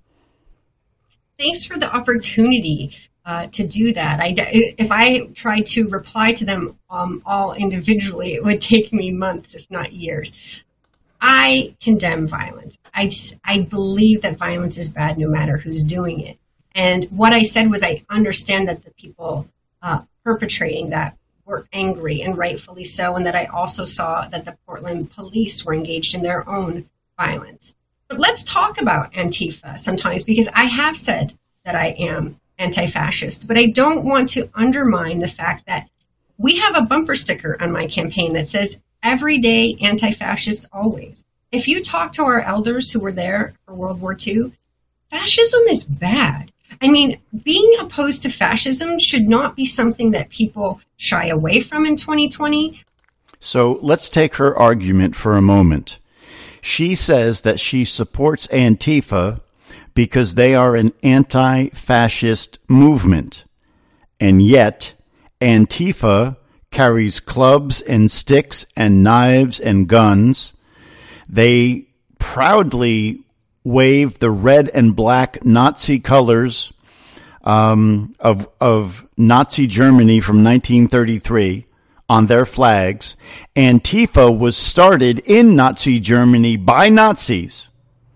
Thanks for the opportunity. Uh, to do that. I, if I tried to reply to them um, all individually, it would take me months, if not years. I condemn violence. I, I believe that violence is bad no matter who's doing it. And what I said was I understand that the people uh, perpetrating that were angry, and rightfully so, and that I also saw that the Portland police were engaged in their own violence. But let's talk about Antifa sometimes, because I have said that I am anti-fascist, but I don't want to undermine the fact that we have a bumper sticker on my campaign that says everyday anti-fascist always. If you talk to our elders who were there for World War Two, fascism is bad. I mean, being opposed to fascism should not be something that people shy away from in twenty twenty. So let's take her argument for a moment. She says that she supports Antifa because they are an anti-fascist movement. And yet, Antifa carries clubs and sticks and knives and guns. They proudly wave the red and black Nazi colors um, of, of Nazi Germany from nineteen thirty-three on their flags. Antifa was started in Nazi Germany by Nazis.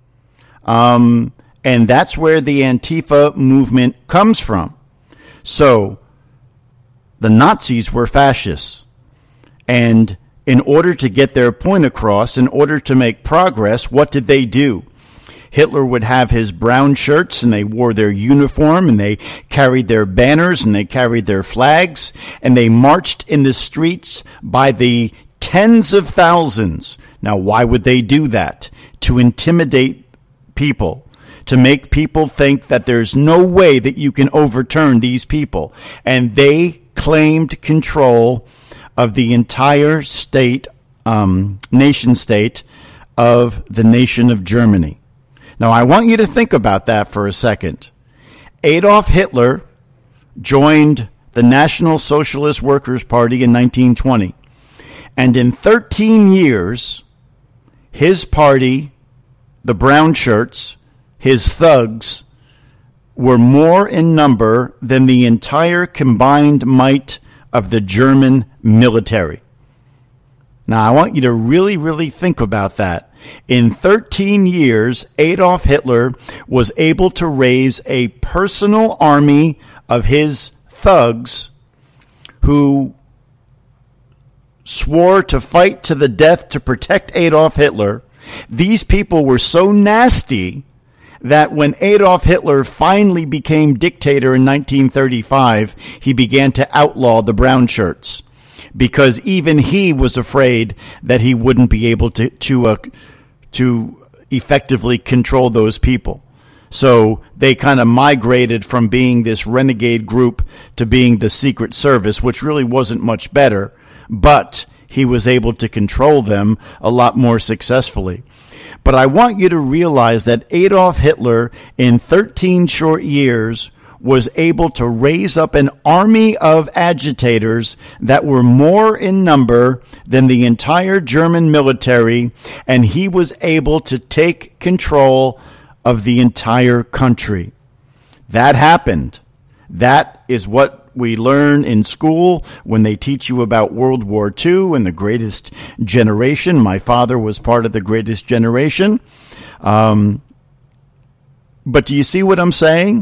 Um... And that's where the Antifa movement comes from. So the Nazis were fascists. And in order to get their point across, in order to make progress, what did they do? Hitler would have his brown shirts, and they wore their uniform, and they carried their banners, and they carried their flags, and they marched in the streets by the tens of thousands. Now, why would they do that? To intimidate people. To make people think that there's no way that you can overturn these people. And they claimed control of the entire state um, nation state of the nation of Germany. Now, I want you to think about that for a second. Adolf Hitler joined the National Socialist Workers' Party in nineteen twenty. And in thirteen years, his party, the brown shirts, his thugs, were more in number than the entire combined might of the German military. Now, I want you to really, really think about that. In thirteen years, Adolf Hitler was able to raise a personal army of his thugs who swore to fight to the death to protect Adolf Hitler. These people were so nasty that when Adolf Hitler finally became dictator in nineteen thirty-five, he began to outlaw the brown shirts, because even he was afraid that he wouldn't be able to to uh, to effectively control those people. So they kind of migrated from being this renegade group to being the Secret Service, which really wasn't much better, but he was able to control them a lot more successfully. But I want you to realize that Adolf Hitler, in thirteen short years, was able to raise up an army of agitators that were more in number than the entire German military, and he was able to take control of the entire country. That happened. That is what we learn in school when they teach you about World War Two and the Greatest Generation. My father was part of the Greatest Generation. Um, but do you see what I'm saying?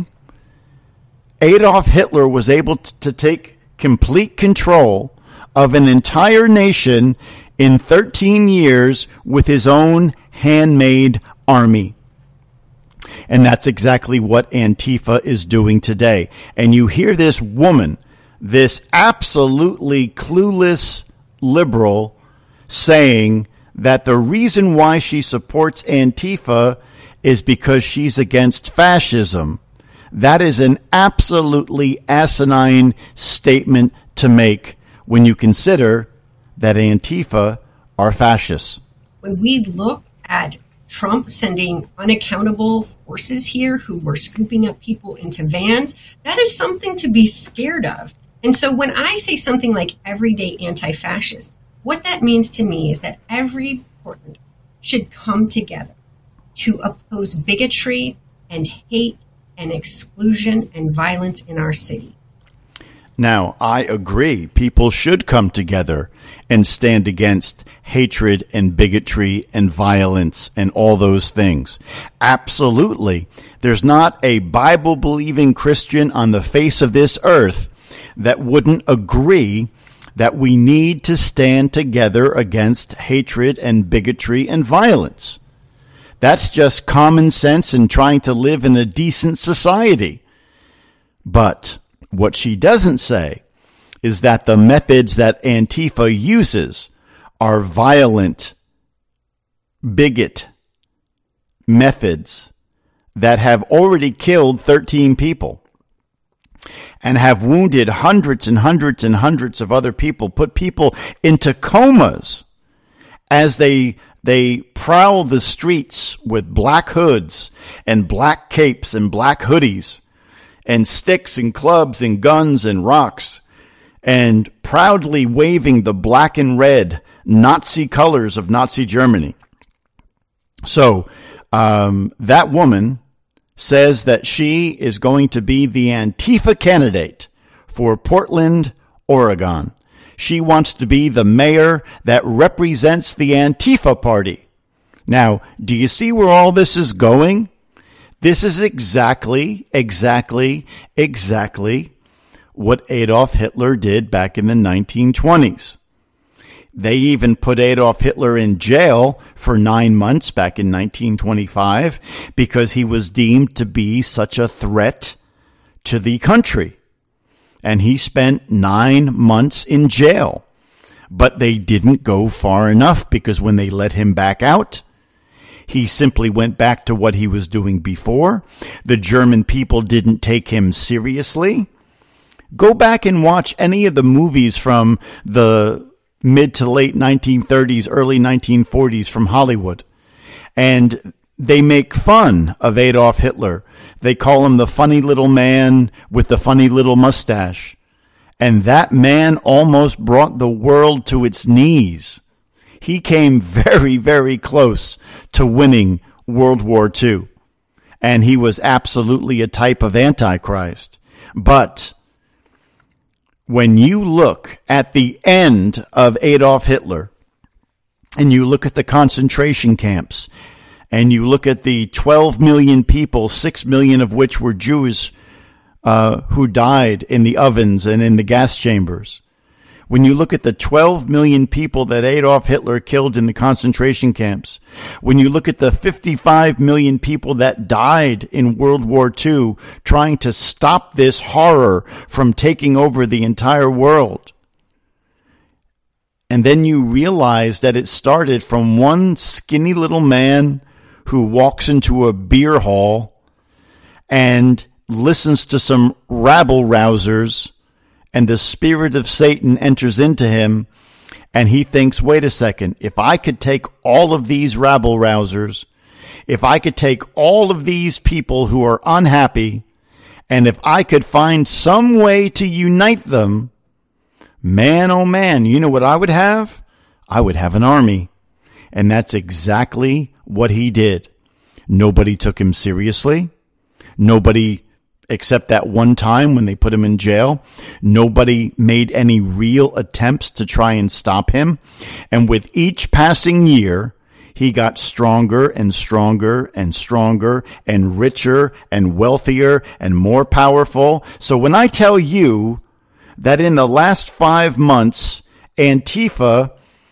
Adolf Hitler was able t- to take complete control of an entire nation in thirteen years with his own handmade army. And that's exactly what Antifa is doing today. And you hear this woman, this absolutely clueless liberal, saying that the reason why she supports Antifa is because she's against fascism. That is an absolutely asinine statement to make when you consider that Antifa are fascists. When we look at Trump sending unaccountable forces here who were scooping up people into vans, that is something to be scared of. And so when I say something like everyday anti-fascist, what that means to me is that every Portlander should come together to oppose bigotry and hate and exclusion and violence in our city. Now, I agree. People should come together and stand against hatred and bigotry and violence and all those things. Absolutely. There's not a Bible-believing Christian on the face of this earth that wouldn't agree that we need to stand together against hatred and bigotry and violence. That's just common sense and trying to live in a decent society. But what she doesn't say is that the methods that Antifa uses are violent, bigot methods that have already killed thirteen people and have wounded hundreds and hundreds and hundreds of other people, put people into comas as they they prowl the streets with black hoods and black capes and black hoodies and sticks and clubs and guns and rocks, and proudly waving the black and red Nazi colors of Nazi Germany. So um, that woman says that she is going to be the Antifa candidate for Portland, Oregon. She wants to be the mayor that represents the Antifa party. Now, do you see where all this is going? This is exactly, exactly, exactly what Adolf Hitler did back in the nineteen twenties. They even put Adolf Hitler in jail for nine months back in nineteen twenty-five because he was deemed to be such a threat to the country. And he spent nine months in jail. But they didn't go far enough, because when they let him back out, he simply went back to what he was doing before. The German people didn't take him seriously. Go back and watch any of the movies from the mid to late nineteen thirties, early nineteen forties from Hollywood. And they make fun of Adolf Hitler. They call him the funny little man with the funny little mustache. And that man almost brought the world to its knees. He came very, very close to winning World War Two. And he was absolutely a type of Antichrist. But when you look at the end of Adolf Hitler, and you look at the concentration camps, and you look at the twelve million people, six million of which were Jews, uh, who died in the ovens and in the gas chambers. When you look at the twelve million people that Adolf Hitler killed in the concentration camps, when you look at the fifty-five million people that died in World War Two trying to stop this horror from taking over the entire world, and then you realize that it started from one skinny little man who walks into a beer hall and listens to some rabble-rousers, and the spirit of Satan enters into him, and he thinks, wait a second, if I could take all of these rabble-rousers, if I could take all of these people who are unhappy, and if I could find some way to unite them, man, oh man, you know what I would have? I would have an army. And that's exactly what he did. Nobody took him seriously. Nobody, except that one time when they put him in jail, nobody made any real attempts to try and stop him. And with each passing year, he got stronger and stronger and stronger and richer and wealthier and more powerful. So when I tell you that in the last five months, Antifa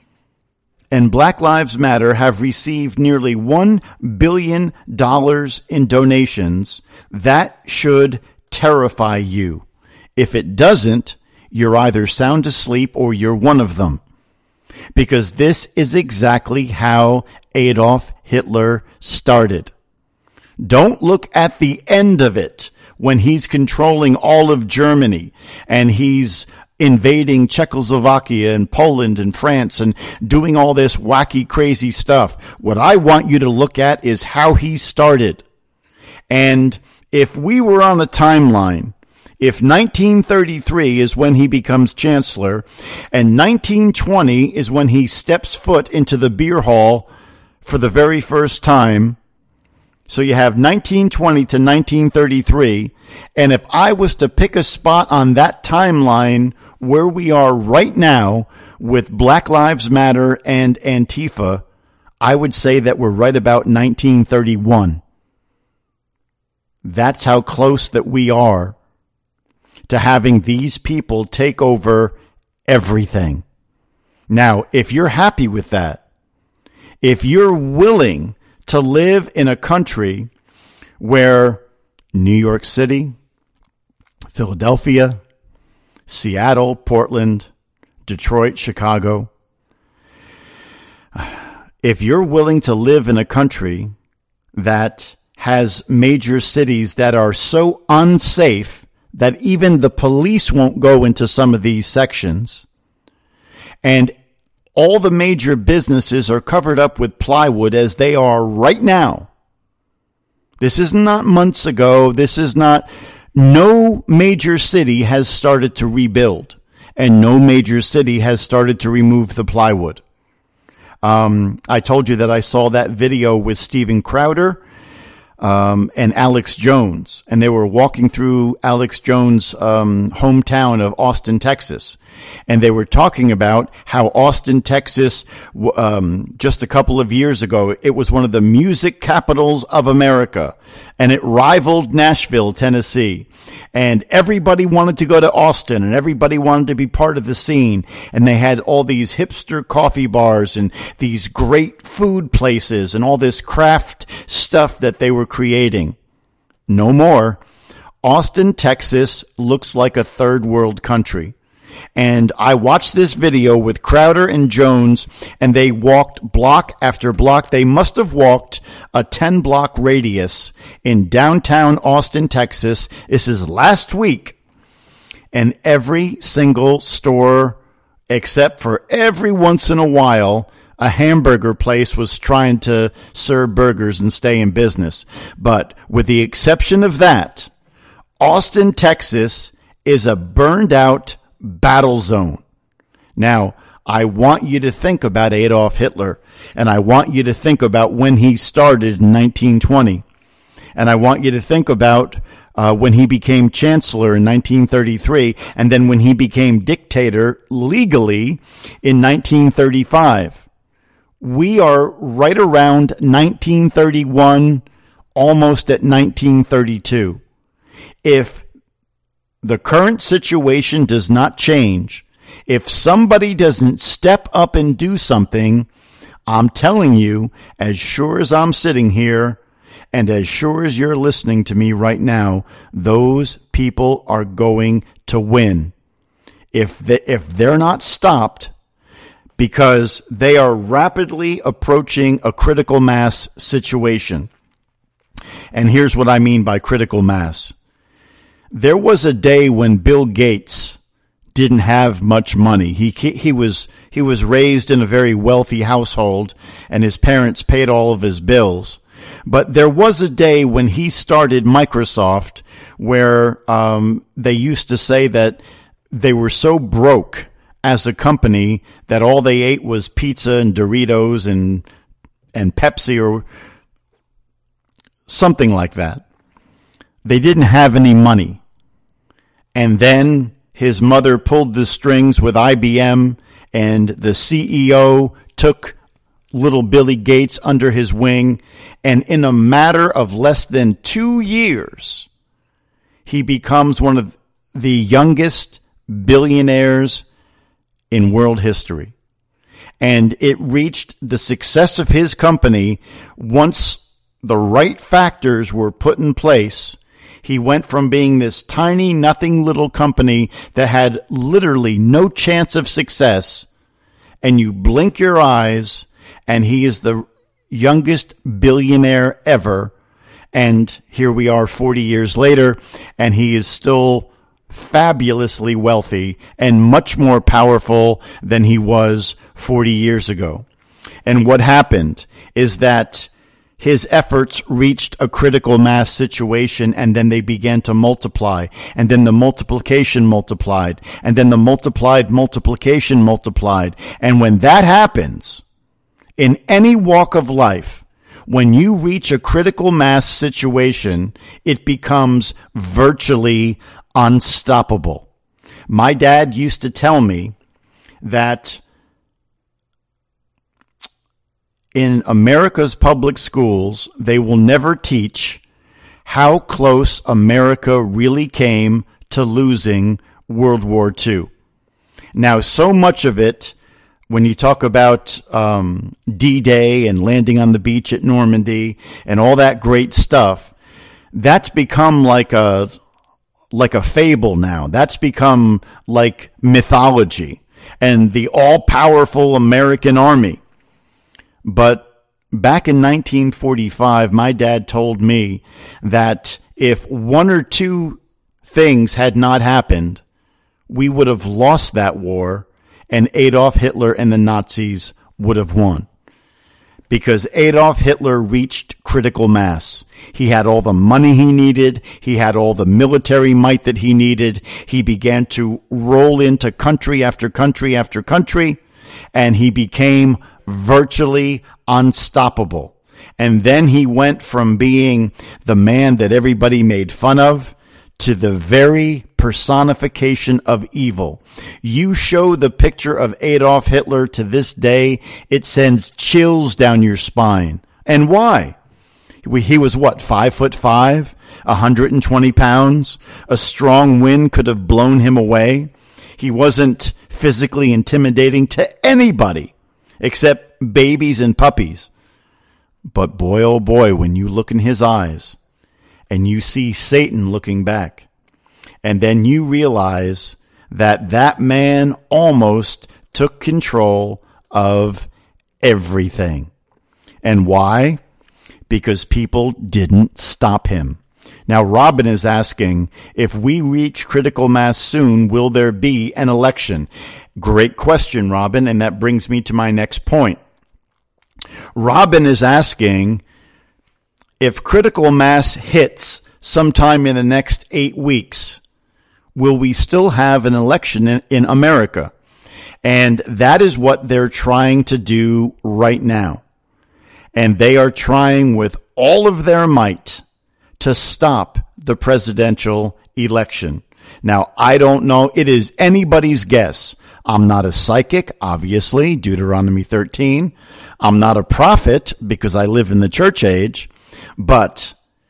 and Black Lives Matter have received nearly one billion dollars in donations, that should terrify you. If it doesn't, you're either sound asleep or you're one of them. Because this is exactly how Adolf Hitler started. Don't look at the end of it when he's controlling all of Germany and he's invading Czechoslovakia and Poland and France and doing all this wacky, crazy stuff. What I want you to look at is how he started. And if we were on a timeline, if nineteen thirty-three is when he becomes chancellor and nineteen twenty is when he steps foot into the beer hall for the very first time, so you have nineteen twenty to nineteen thirty-three, and if I was to pick a spot on that timeline where we are right now with Black Lives Matter and Antifa, I would say that we're right about nineteen thirty-one. That's how close that we are to having these people take over everything. Now, if you're happy with that, if you're willing to live in a country where New York City, Philadelphia, Seattle, Portland, Detroit, Chicago, if you're willing to live in a country that has major cities that are so unsafe that even the police won't go into some of these sections, and all the major businesses are covered up with plywood as they are right now. This is not months ago. This is not, no major city has started to rebuild, and no major city has started to remove the plywood. Um, I told you that I saw that video with Steven Crowder um, and Alex Jones, and they were walking through Alex Jones' um, hometown of Austin, Texas. And they were talking about how Austin, Texas, um, just a couple of years ago, it was one of the music capitals of America, and it rivaled Nashville, Tennessee. And everybody wanted to go to Austin, and everybody wanted to be part of the scene. And they had all these hipster coffee bars and these great food places and all this craft stuff that they were creating. No more. Austin, Texas looks like a third world country. And I watched this video with Crowder and Jones, and they walked block after block. They must have walked a ten block radius in downtown Austin, Texas. This is last week. And every single store except for every once in a while, a hamburger place was trying to serve burgers and stay in business. But with the exception of that, Austin, Texas is a burned out battle zone. Now, I want you to think about Adolf Hitler, and I want you to think about when he started in nineteen twenty. And I want you to think about uh, when he became chancellor in nineteen thirty-three, and then when he became dictator legally in nineteen thirty-five. We are right around nineteen thirty-one, almost at nineteen thirty-two. If the current situation does not change, if somebody doesn't step up and do something, I'm telling you, as sure as I'm sitting here, and as sure as you're listening to me right now, those people are going to win. If they, if they're not stopped, because they are rapidly approaching a critical mass situation. And here's what I mean by critical mass. There was a day when Bill Gates didn't have much money. He he was he was raised in a very wealthy household, and his parents paid all of his bills. But there was a day when he started Microsoft where um, they used to say that they were so broke as a company that all they ate was pizza and Doritos and and Pepsi or something like that. They didn't have any money. And then his mother pulled the strings with I B M, and the C E O took little Billy Gates under his wing, and in a matter of less than two years, he becomes one of the youngest billionaires in world history. And it reached the success of his company once the right factors were put in place. He went from being this tiny, nothing little company that had literally no chance of success, and you blink your eyes, and he is the youngest billionaire ever. And here we are forty years later, and he is still fabulously wealthy and much more powerful than he was forty years ago. And what happened is that his efforts reached a critical mass situation, and then they began to multiply, and then the multiplication multiplied, and then the multiplied multiplication multiplied. And when that happens, in any walk of life, when you reach a critical mass situation, it becomes virtually unstoppable. My dad used to tell me that in America's public schools, they will never teach how close America really came to losing World War Two. Now, so much of it, when you talk about um, D-Day and landing on the beach at Normandy and all that great stuff, that's become like a like a fable now. That's become like mythology and the all-powerful American army. But back in nineteen forty-five, my dad told me that if one or two things had not happened, we would have lost that war, and Adolf Hitler and the Nazis would have won. Because Adolf Hitler reached critical mass. He had all the money he needed. He had all the military might that he needed. He began to roll into country after country after country, and he became virtually unstoppable. And then he went from being the man that everybody made fun of to the very personification of evil. You show the picture of Adolf Hitler to this day, it sends chills down your spine. And why? He was what, five foot five, one hundred twenty pounds? A strong wind could have blown him away. He wasn't physically intimidating to anybody except babies and puppies. But boy, oh boy, when you look in his eyes and you see Satan looking back, and then you realize that that man almost took control of everything. And why? Because people didn't stop him. Now, Robin is asking, if we reach critical mass soon, will there be an election? Great question, Robin, and that brings me to my next point. Robin is asking if critical mass hits sometime in the next eight weeks, will we still have an election in, in America? And that is what they're trying to do right now. And they are trying with all of their might to stop the presidential election. Now, I don't know. It is anybody's guess. I'm not a psychic, obviously, Deuteronomy thirteen. I'm not a prophet because I live in the church age, but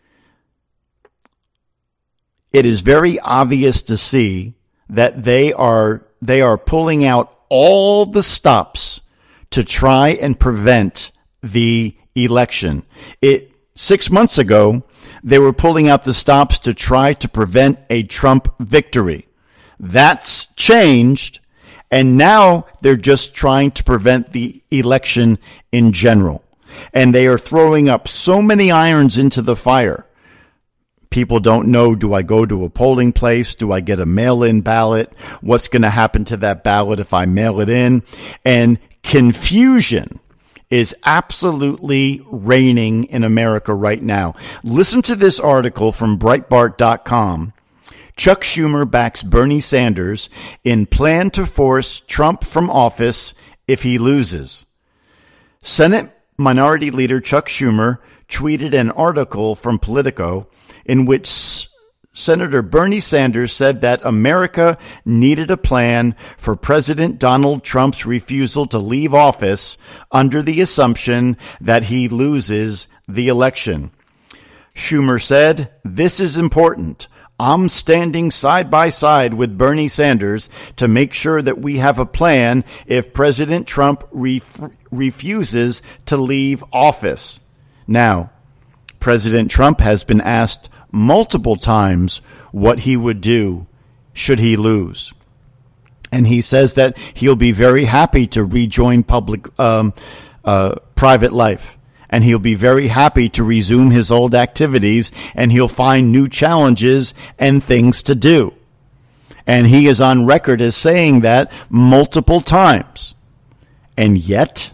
it is very obvious to see that they are they are pulling out all the stops to try and prevent the election. It six months ago, they were pulling out the stops to try to prevent a Trump victory. That's changed, and now they're just trying to prevent the election in general. And they are throwing up so many irons into the fire. People don't know, do I go to a polling place? Do I get a mail-in ballot? What's going to happen to that ballot if I mail it in? And confusion is absolutely reigning in America right now. Listen to this article from Breitbart dot com. Chuck Schumer backs Bernie Sanders in plan to force Trump from office if he loses. Senate Minority Leader Chuck Schumer tweeted an article from Politico in which S- Senator Bernie Sanders said that America needed a plan for President Donald Trump's refusal to leave office under the assumption that he loses the election. Schumer said, "This is important. I'm standing side by side with Bernie Sanders to make sure that we have a plan if President Trump ref- refuses to leave office." Now, President Trump has been asked multiple times what he would do should he lose. And he says that he'll be very happy to rejoin public, um, uh, private life. And he'll be very happy to resume his old activities, and he'll find new challenges and things to do. And he is on record as saying that multiple times. And yet,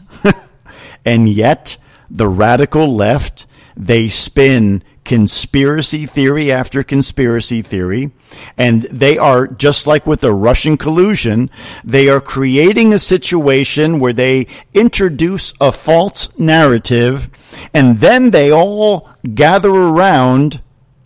and yet, the radical left, they spin conspiracy theory after conspiracy theory, and they are, just like with the Russian collusion, they are creating a situation where they introduce a false narrative, and then they all gather around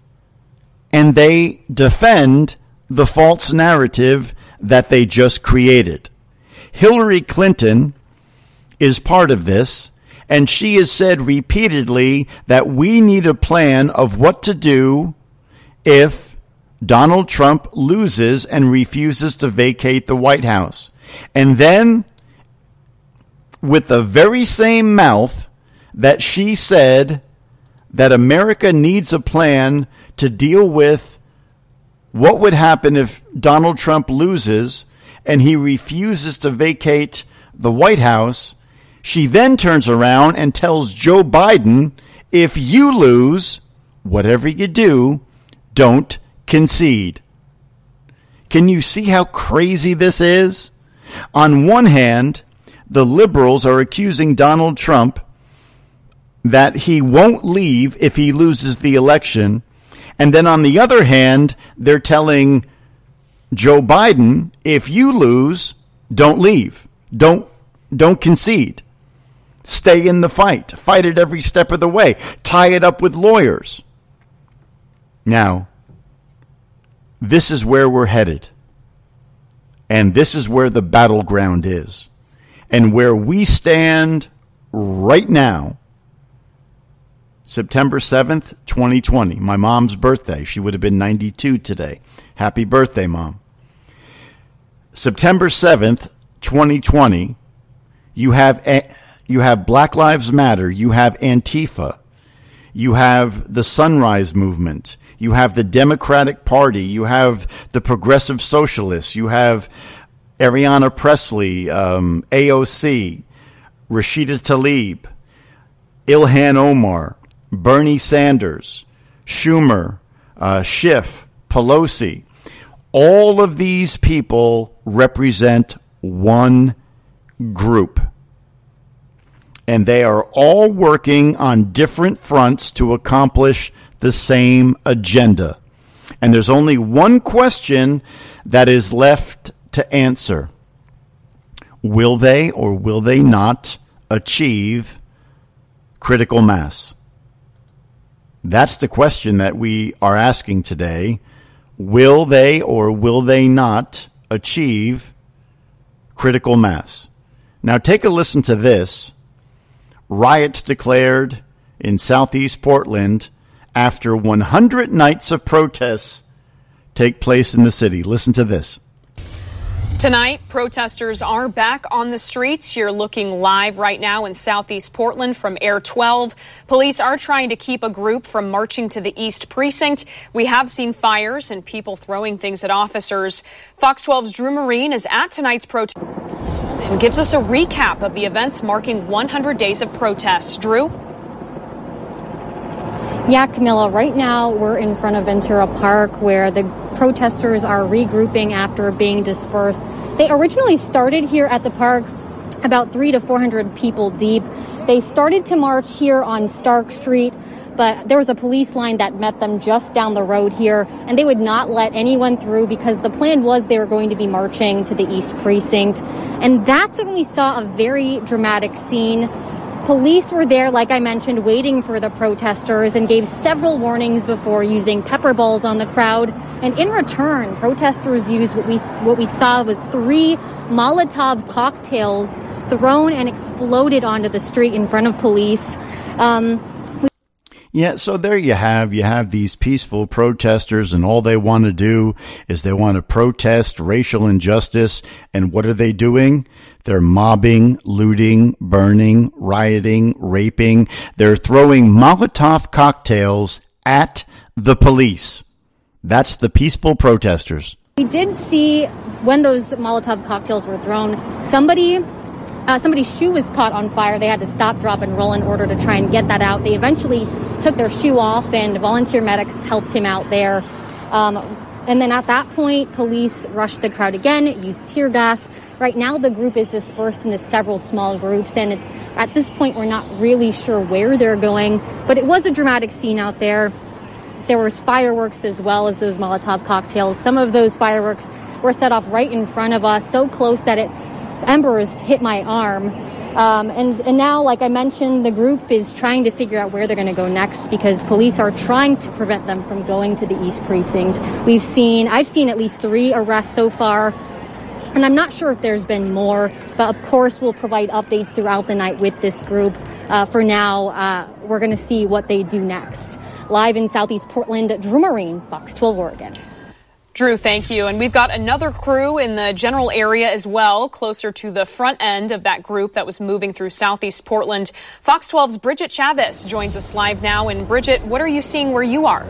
and they defend the false narrative that they just created. Hillary Clinton is part of this. And she has said repeatedly that we need a plan of what to do if Donald Trump loses and refuses to vacate the White House. And then, with the very same mouth that she said that America needs a plan to deal with what would happen if Donald Trump loses and he refuses to vacate the White House, she then turns around and tells Joe Biden, if you lose, whatever you do, don't concede. Can you see how crazy this is? On one hand, the liberals are accusing Donald Trump that he won't leave if he loses the election. And then on the other hand, they're telling Joe Biden, if you lose, don't leave. Don't, don't concede. Stay in the fight. Fight it every step of the way. Tie it up with lawyers. Now, this is where we're headed. And this is where the battleground is. And where we stand right now, September seventh, twenty twenty, my mom's birthday. She would have been ninety-two today. Happy birthday, Mom. September seventh, twenty twenty, you have... A- You have Black Lives Matter. You have Antifa. You have the Sunrise Movement. You have the Democratic Party. You have the Progressive Socialists. You have Ariana Presley, um, A O C, Rashida Tlaib, Ilhan Omar, Bernie Sanders, Schumer, uh, Schiff, Pelosi. All of these people represent one group. And they are all working on different fronts to accomplish the same agenda. And there's only one question that is left to answer. Will they or will they not achieve critical mass? That's the question that we are asking today. Will they or will they not achieve critical mass? Now take a listen to this. Riots declared in southeast Portland after one hundred nights of protests take place in the city. Listen to this. Tonight, protesters are back on the streets. You're looking live right now in southeast Portland from Air twelve. Police are trying to keep a group from marching to the East Precinct. We have seen fires and people throwing things at officers. Fox twelve's Drew Marine is at tonight's protest and gives us a recap of the events marking one hundred days of protests. Drew? Yeah, Camilla, right now we're in front of Ventura Park where the protesters are regrouping after being dispersed. They originally started here at the park about three to four hundred people deep. They started to march here on Stark Street, but there was a police line that met them just down the road here, and they would not let anyone through because the plan was they were going to be marching to the East Precinct. And that's when we saw a very dramatic scene. Police were there, like I mentioned, waiting for the protesters and gave several warnings before using pepper balls on the crowd. And in return, protesters used what we what we saw was three Molotov cocktails thrown and exploded onto the street in front of police. Um, we- Yeah, so there you have, you have these peaceful protesters, and all they want to do is they want to protest racial injustice. And what are they doing? They're mobbing, looting, burning, rioting, raping. They're throwing Molotov cocktails at the police. That's the peaceful protesters. We did see when those Molotov cocktails were thrown, somebody, uh, somebody's shoe was caught on fire. They had to stop, drop, and roll in order to try and get that out. They eventually took their shoe off, and volunteer medics helped him out there. Um, and then at that point, police rushed the crowd again, used tear gas. Right now, the group is dispersed into several small groups, and at this point, we're not really sure where they're going. But it was a dramatic scene out there. There was fireworks as well as those Molotov cocktails. Some of those fireworks were set off right in front of us, so close that it embers hit my arm. Um, and, and now, like I mentioned, the group is trying to figure out where they're going to go next because police are trying to prevent them from going to the East Precinct. We've seen, I've seen at least three arrests so far. And I'm not sure if there's been more, but of course we'll provide updates throughout the night with this group. Uh, for now, uh, we're going to see what they do next. Live in southeast Portland, Drew Marine, Fox twelve Oregon. Drew, thank you. And we've got another crew in the general area as well, closer to the front end of that group that was moving through southeast Portland. Fox twelve's Bridget Chavez joins us live now. And Bridget, what are you seeing where you are?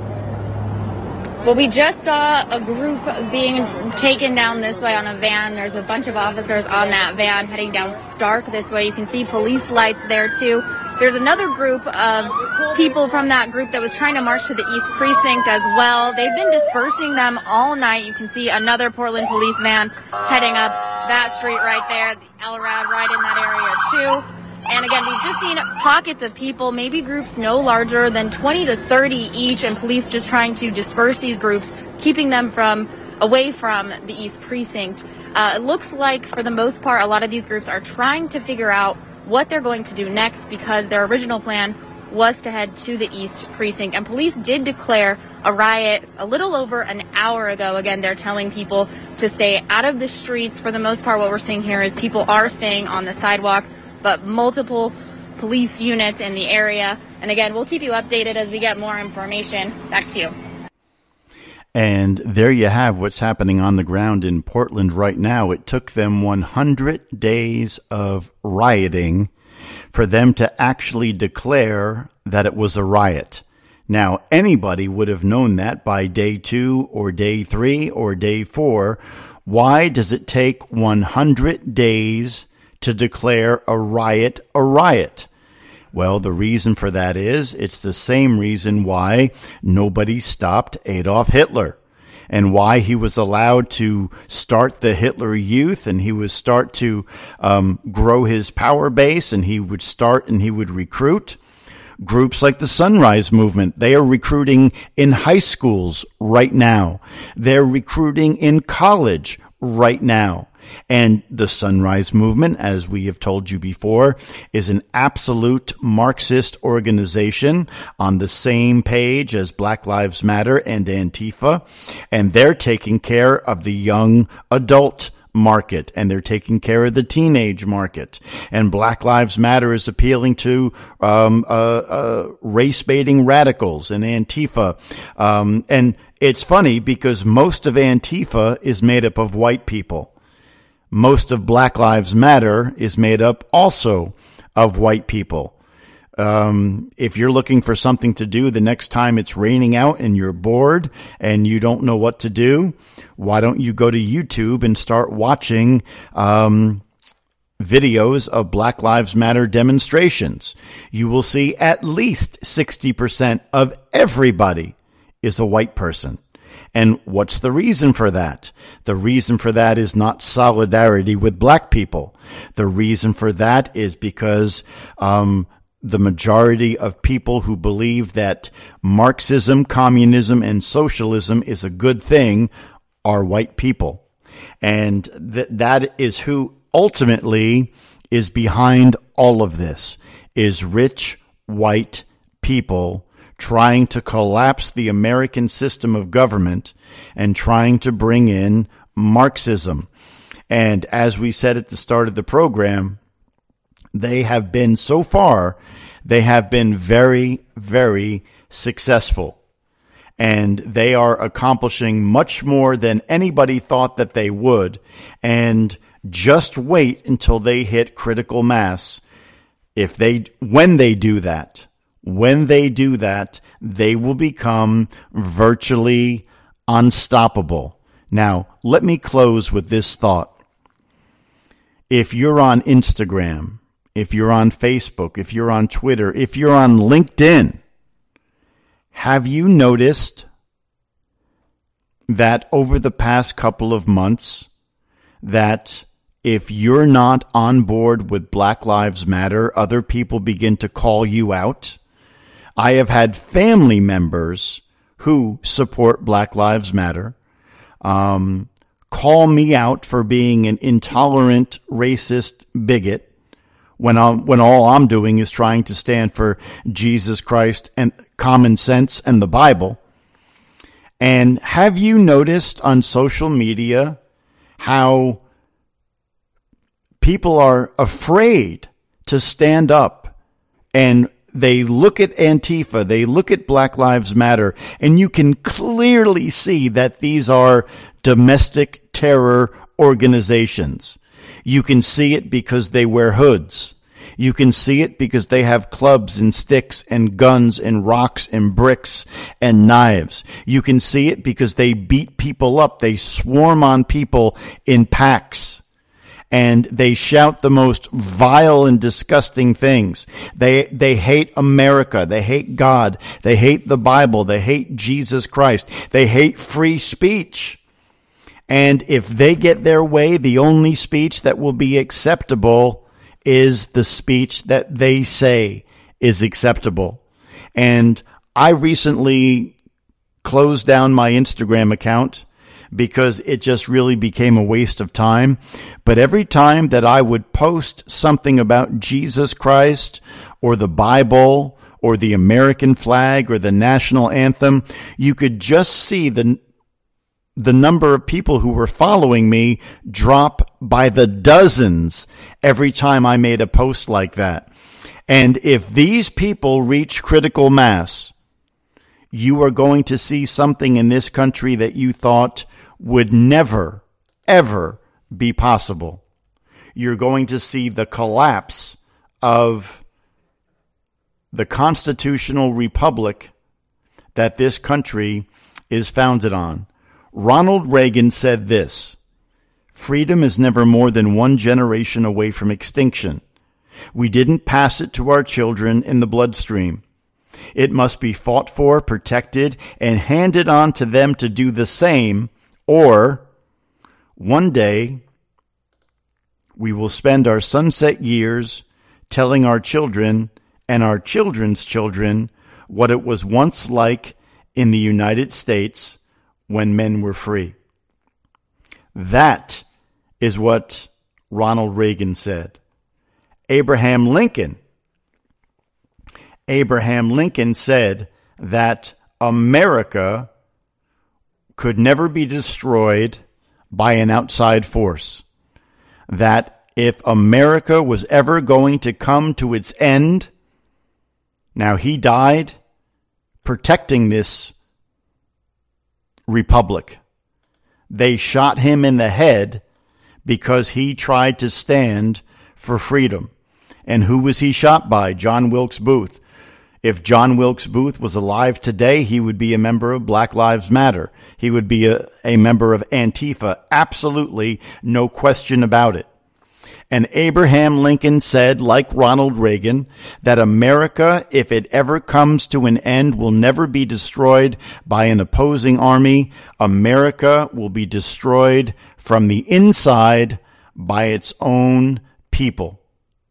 Well, we just saw a group being taken down this way on a van. There's a bunch of officers on that van heading down Stark this way. You can see police lights there, too. There's another group of people from that group that was trying to march to the East Precinct as well. They've been dispersing them all night. You can see another Portland police van heading up that street right there, the L R A D right in that area, too. And again, we've just seen pockets of people, maybe groups no larger than twenty to thirty each, and police just trying to disperse these groups, keeping them from away from the East Precinct. Uh, it looks like, for the most part, a lot of these groups are trying to figure out what they're going to do next because their original plan was to head to the East Precinct. And police did declare a riot a little over an hour ago. Again, they're telling people to stay out of the streets. For the most part, what we're seeing here is people are staying on the sidewalk, but multiple police units in the area. And again, we'll keep you updated as we get more information. Back to you. And there you have what's happening on the ground in Portland right now. It took them one hundred days of rioting for them to actually declare that it was a riot. Now, anybody would have known that by day two or day three or day four. Why does it take one hundred days to declare a riot a riot? Well, the reason for that is it's the same reason why nobody stopped Adolf Hitler. and why he was allowed to start the Hitler Youth, and he would start to um, grow his power base, and he would start and he would recruit. Groups like the Sunrise Movement, they are recruiting in high schools right now. They're recruiting in college right now. And the Sunrise Movement, as we have told you before, is an absolute Marxist organization on the same page as Black Lives Matter and Antifa. And they're taking care of the young adult market, and they're taking care of the teenage market. And Black Lives Matter is appealing to um, uh, uh, race-baiting radicals and Antifa. Um, and it's funny because most of Antifa is made up of white people. Most of Black Lives Matter is made up also of white people. Um, if you're looking for something to do the next time it's raining out and you're bored and you don't know what to do, why don't you go to YouTube and start watching um, videos of Black Lives Matter demonstrations? You will see at least sixty percent of everybody is a white person. And what's the reason for that? The reason for that is not solidarity with black people. The reason for that is because um, the majority of people who believe that Marxism, communism, and socialism is a good thing are white people. And th- that is who ultimately is behind all of this, is rich white people trying to collapse the American system of government and trying to bring in Marxism. And as we said at the start of the program, they have been, so far, they have been very, very successful. And they are accomplishing much more than anybody thought that they would. And just wait until they hit critical mass. If they, when they do that, When they do that, they will become virtually unstoppable. Now, let me close with this thought. If you're on Instagram, if you're on Facebook, if you're on Twitter, if you're on LinkedIn, have you noticed that over the past couple of months, that if you're not on board with Black Lives Matter, other people begin to call you out? I have had family members who support Black Lives Matter um, call me out for being an intolerant, racist bigot when I'm, when all I'm doing is trying to stand for Jesus Christ and common sense and the Bible. And have you noticed on social media how people are afraid to stand up, and they look at Antifa, they look at Black Lives Matter, and you can clearly see that these are domestic terror organizations. You can see it because they wear hoods. You can see it because they have clubs and sticks and guns and rocks and bricks and knives. You can see it because they beat people up. They swarm on people in packs. And they shout the most vile and disgusting things. They they hate America. They hate God. They hate the Bible. They hate Jesus Christ. They hate free speech. And if they get their way, the only speech that will be acceptable is the speech that they say is acceptable. And I recently closed down my Instagram account because it just really became a waste of time. But every time that I would post something about Jesus Christ or the Bible or the American flag or the national anthem, you could just see the the number of people who were following me drop by the dozens every time I made a post like that. And if these people reach critical mass, you are going to see something in this country that you thought would never, ever be possible. You're going to see the collapse of the constitutional republic that this country is founded on. Ronald Reagan said this: freedom is never more than one generation away from extinction. We didn't pass it to our children in the bloodstream. It must be fought for, protected, and handed on to them to do the same, or one day we will spend our sunset years telling our children and our children's children what it was once like in the United States when men were free. That is what Ronald Reagan said. Abraham Lincoln Abraham Lincoln said that America could never be destroyed by an outside force. That if America was ever going to come to its end, now he died protecting this republic. They shot him in the head because he tried to stand for freedom. And who was he shot by? John Wilkes Booth. If John Wilkes Booth was alive today, he would be a member of Black Lives Matter. He would be a, a member of Antifa. Absolutely no question about it. And Abraham Lincoln said, like Ronald Reagan, that America, if it ever comes to an end, will never be destroyed by an opposing army. America will be destroyed from the inside by its own people.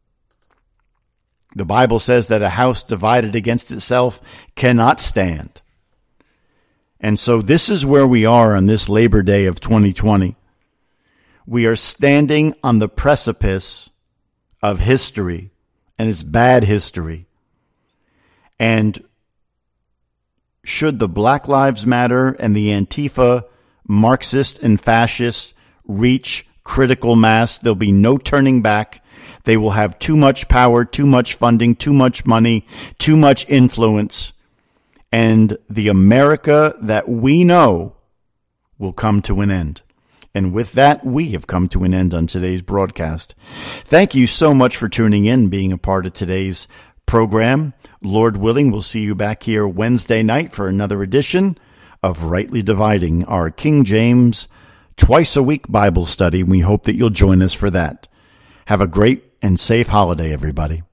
The Bible says that a house divided against itself cannot stand. And so this is where we are on this Labor Day of twenty twenty. We are standing on the precipice of history, and it's bad history. And should the Black Lives Matter and the Antifa Marxists and fascists reach critical mass, there'll be no turning back. They will have too much power, too much funding, too much money, too much influence. And the America that we know will come to an end. And with that, we have come to an end on today's broadcast. Thank you so much for tuning in, being a part of today's program. Lord willing, we'll see you back here Wednesday night for another edition of Rightly Dividing, our King James twice a week Bible study. We hope that you'll join us for that. Have a great and safe holiday, everybody.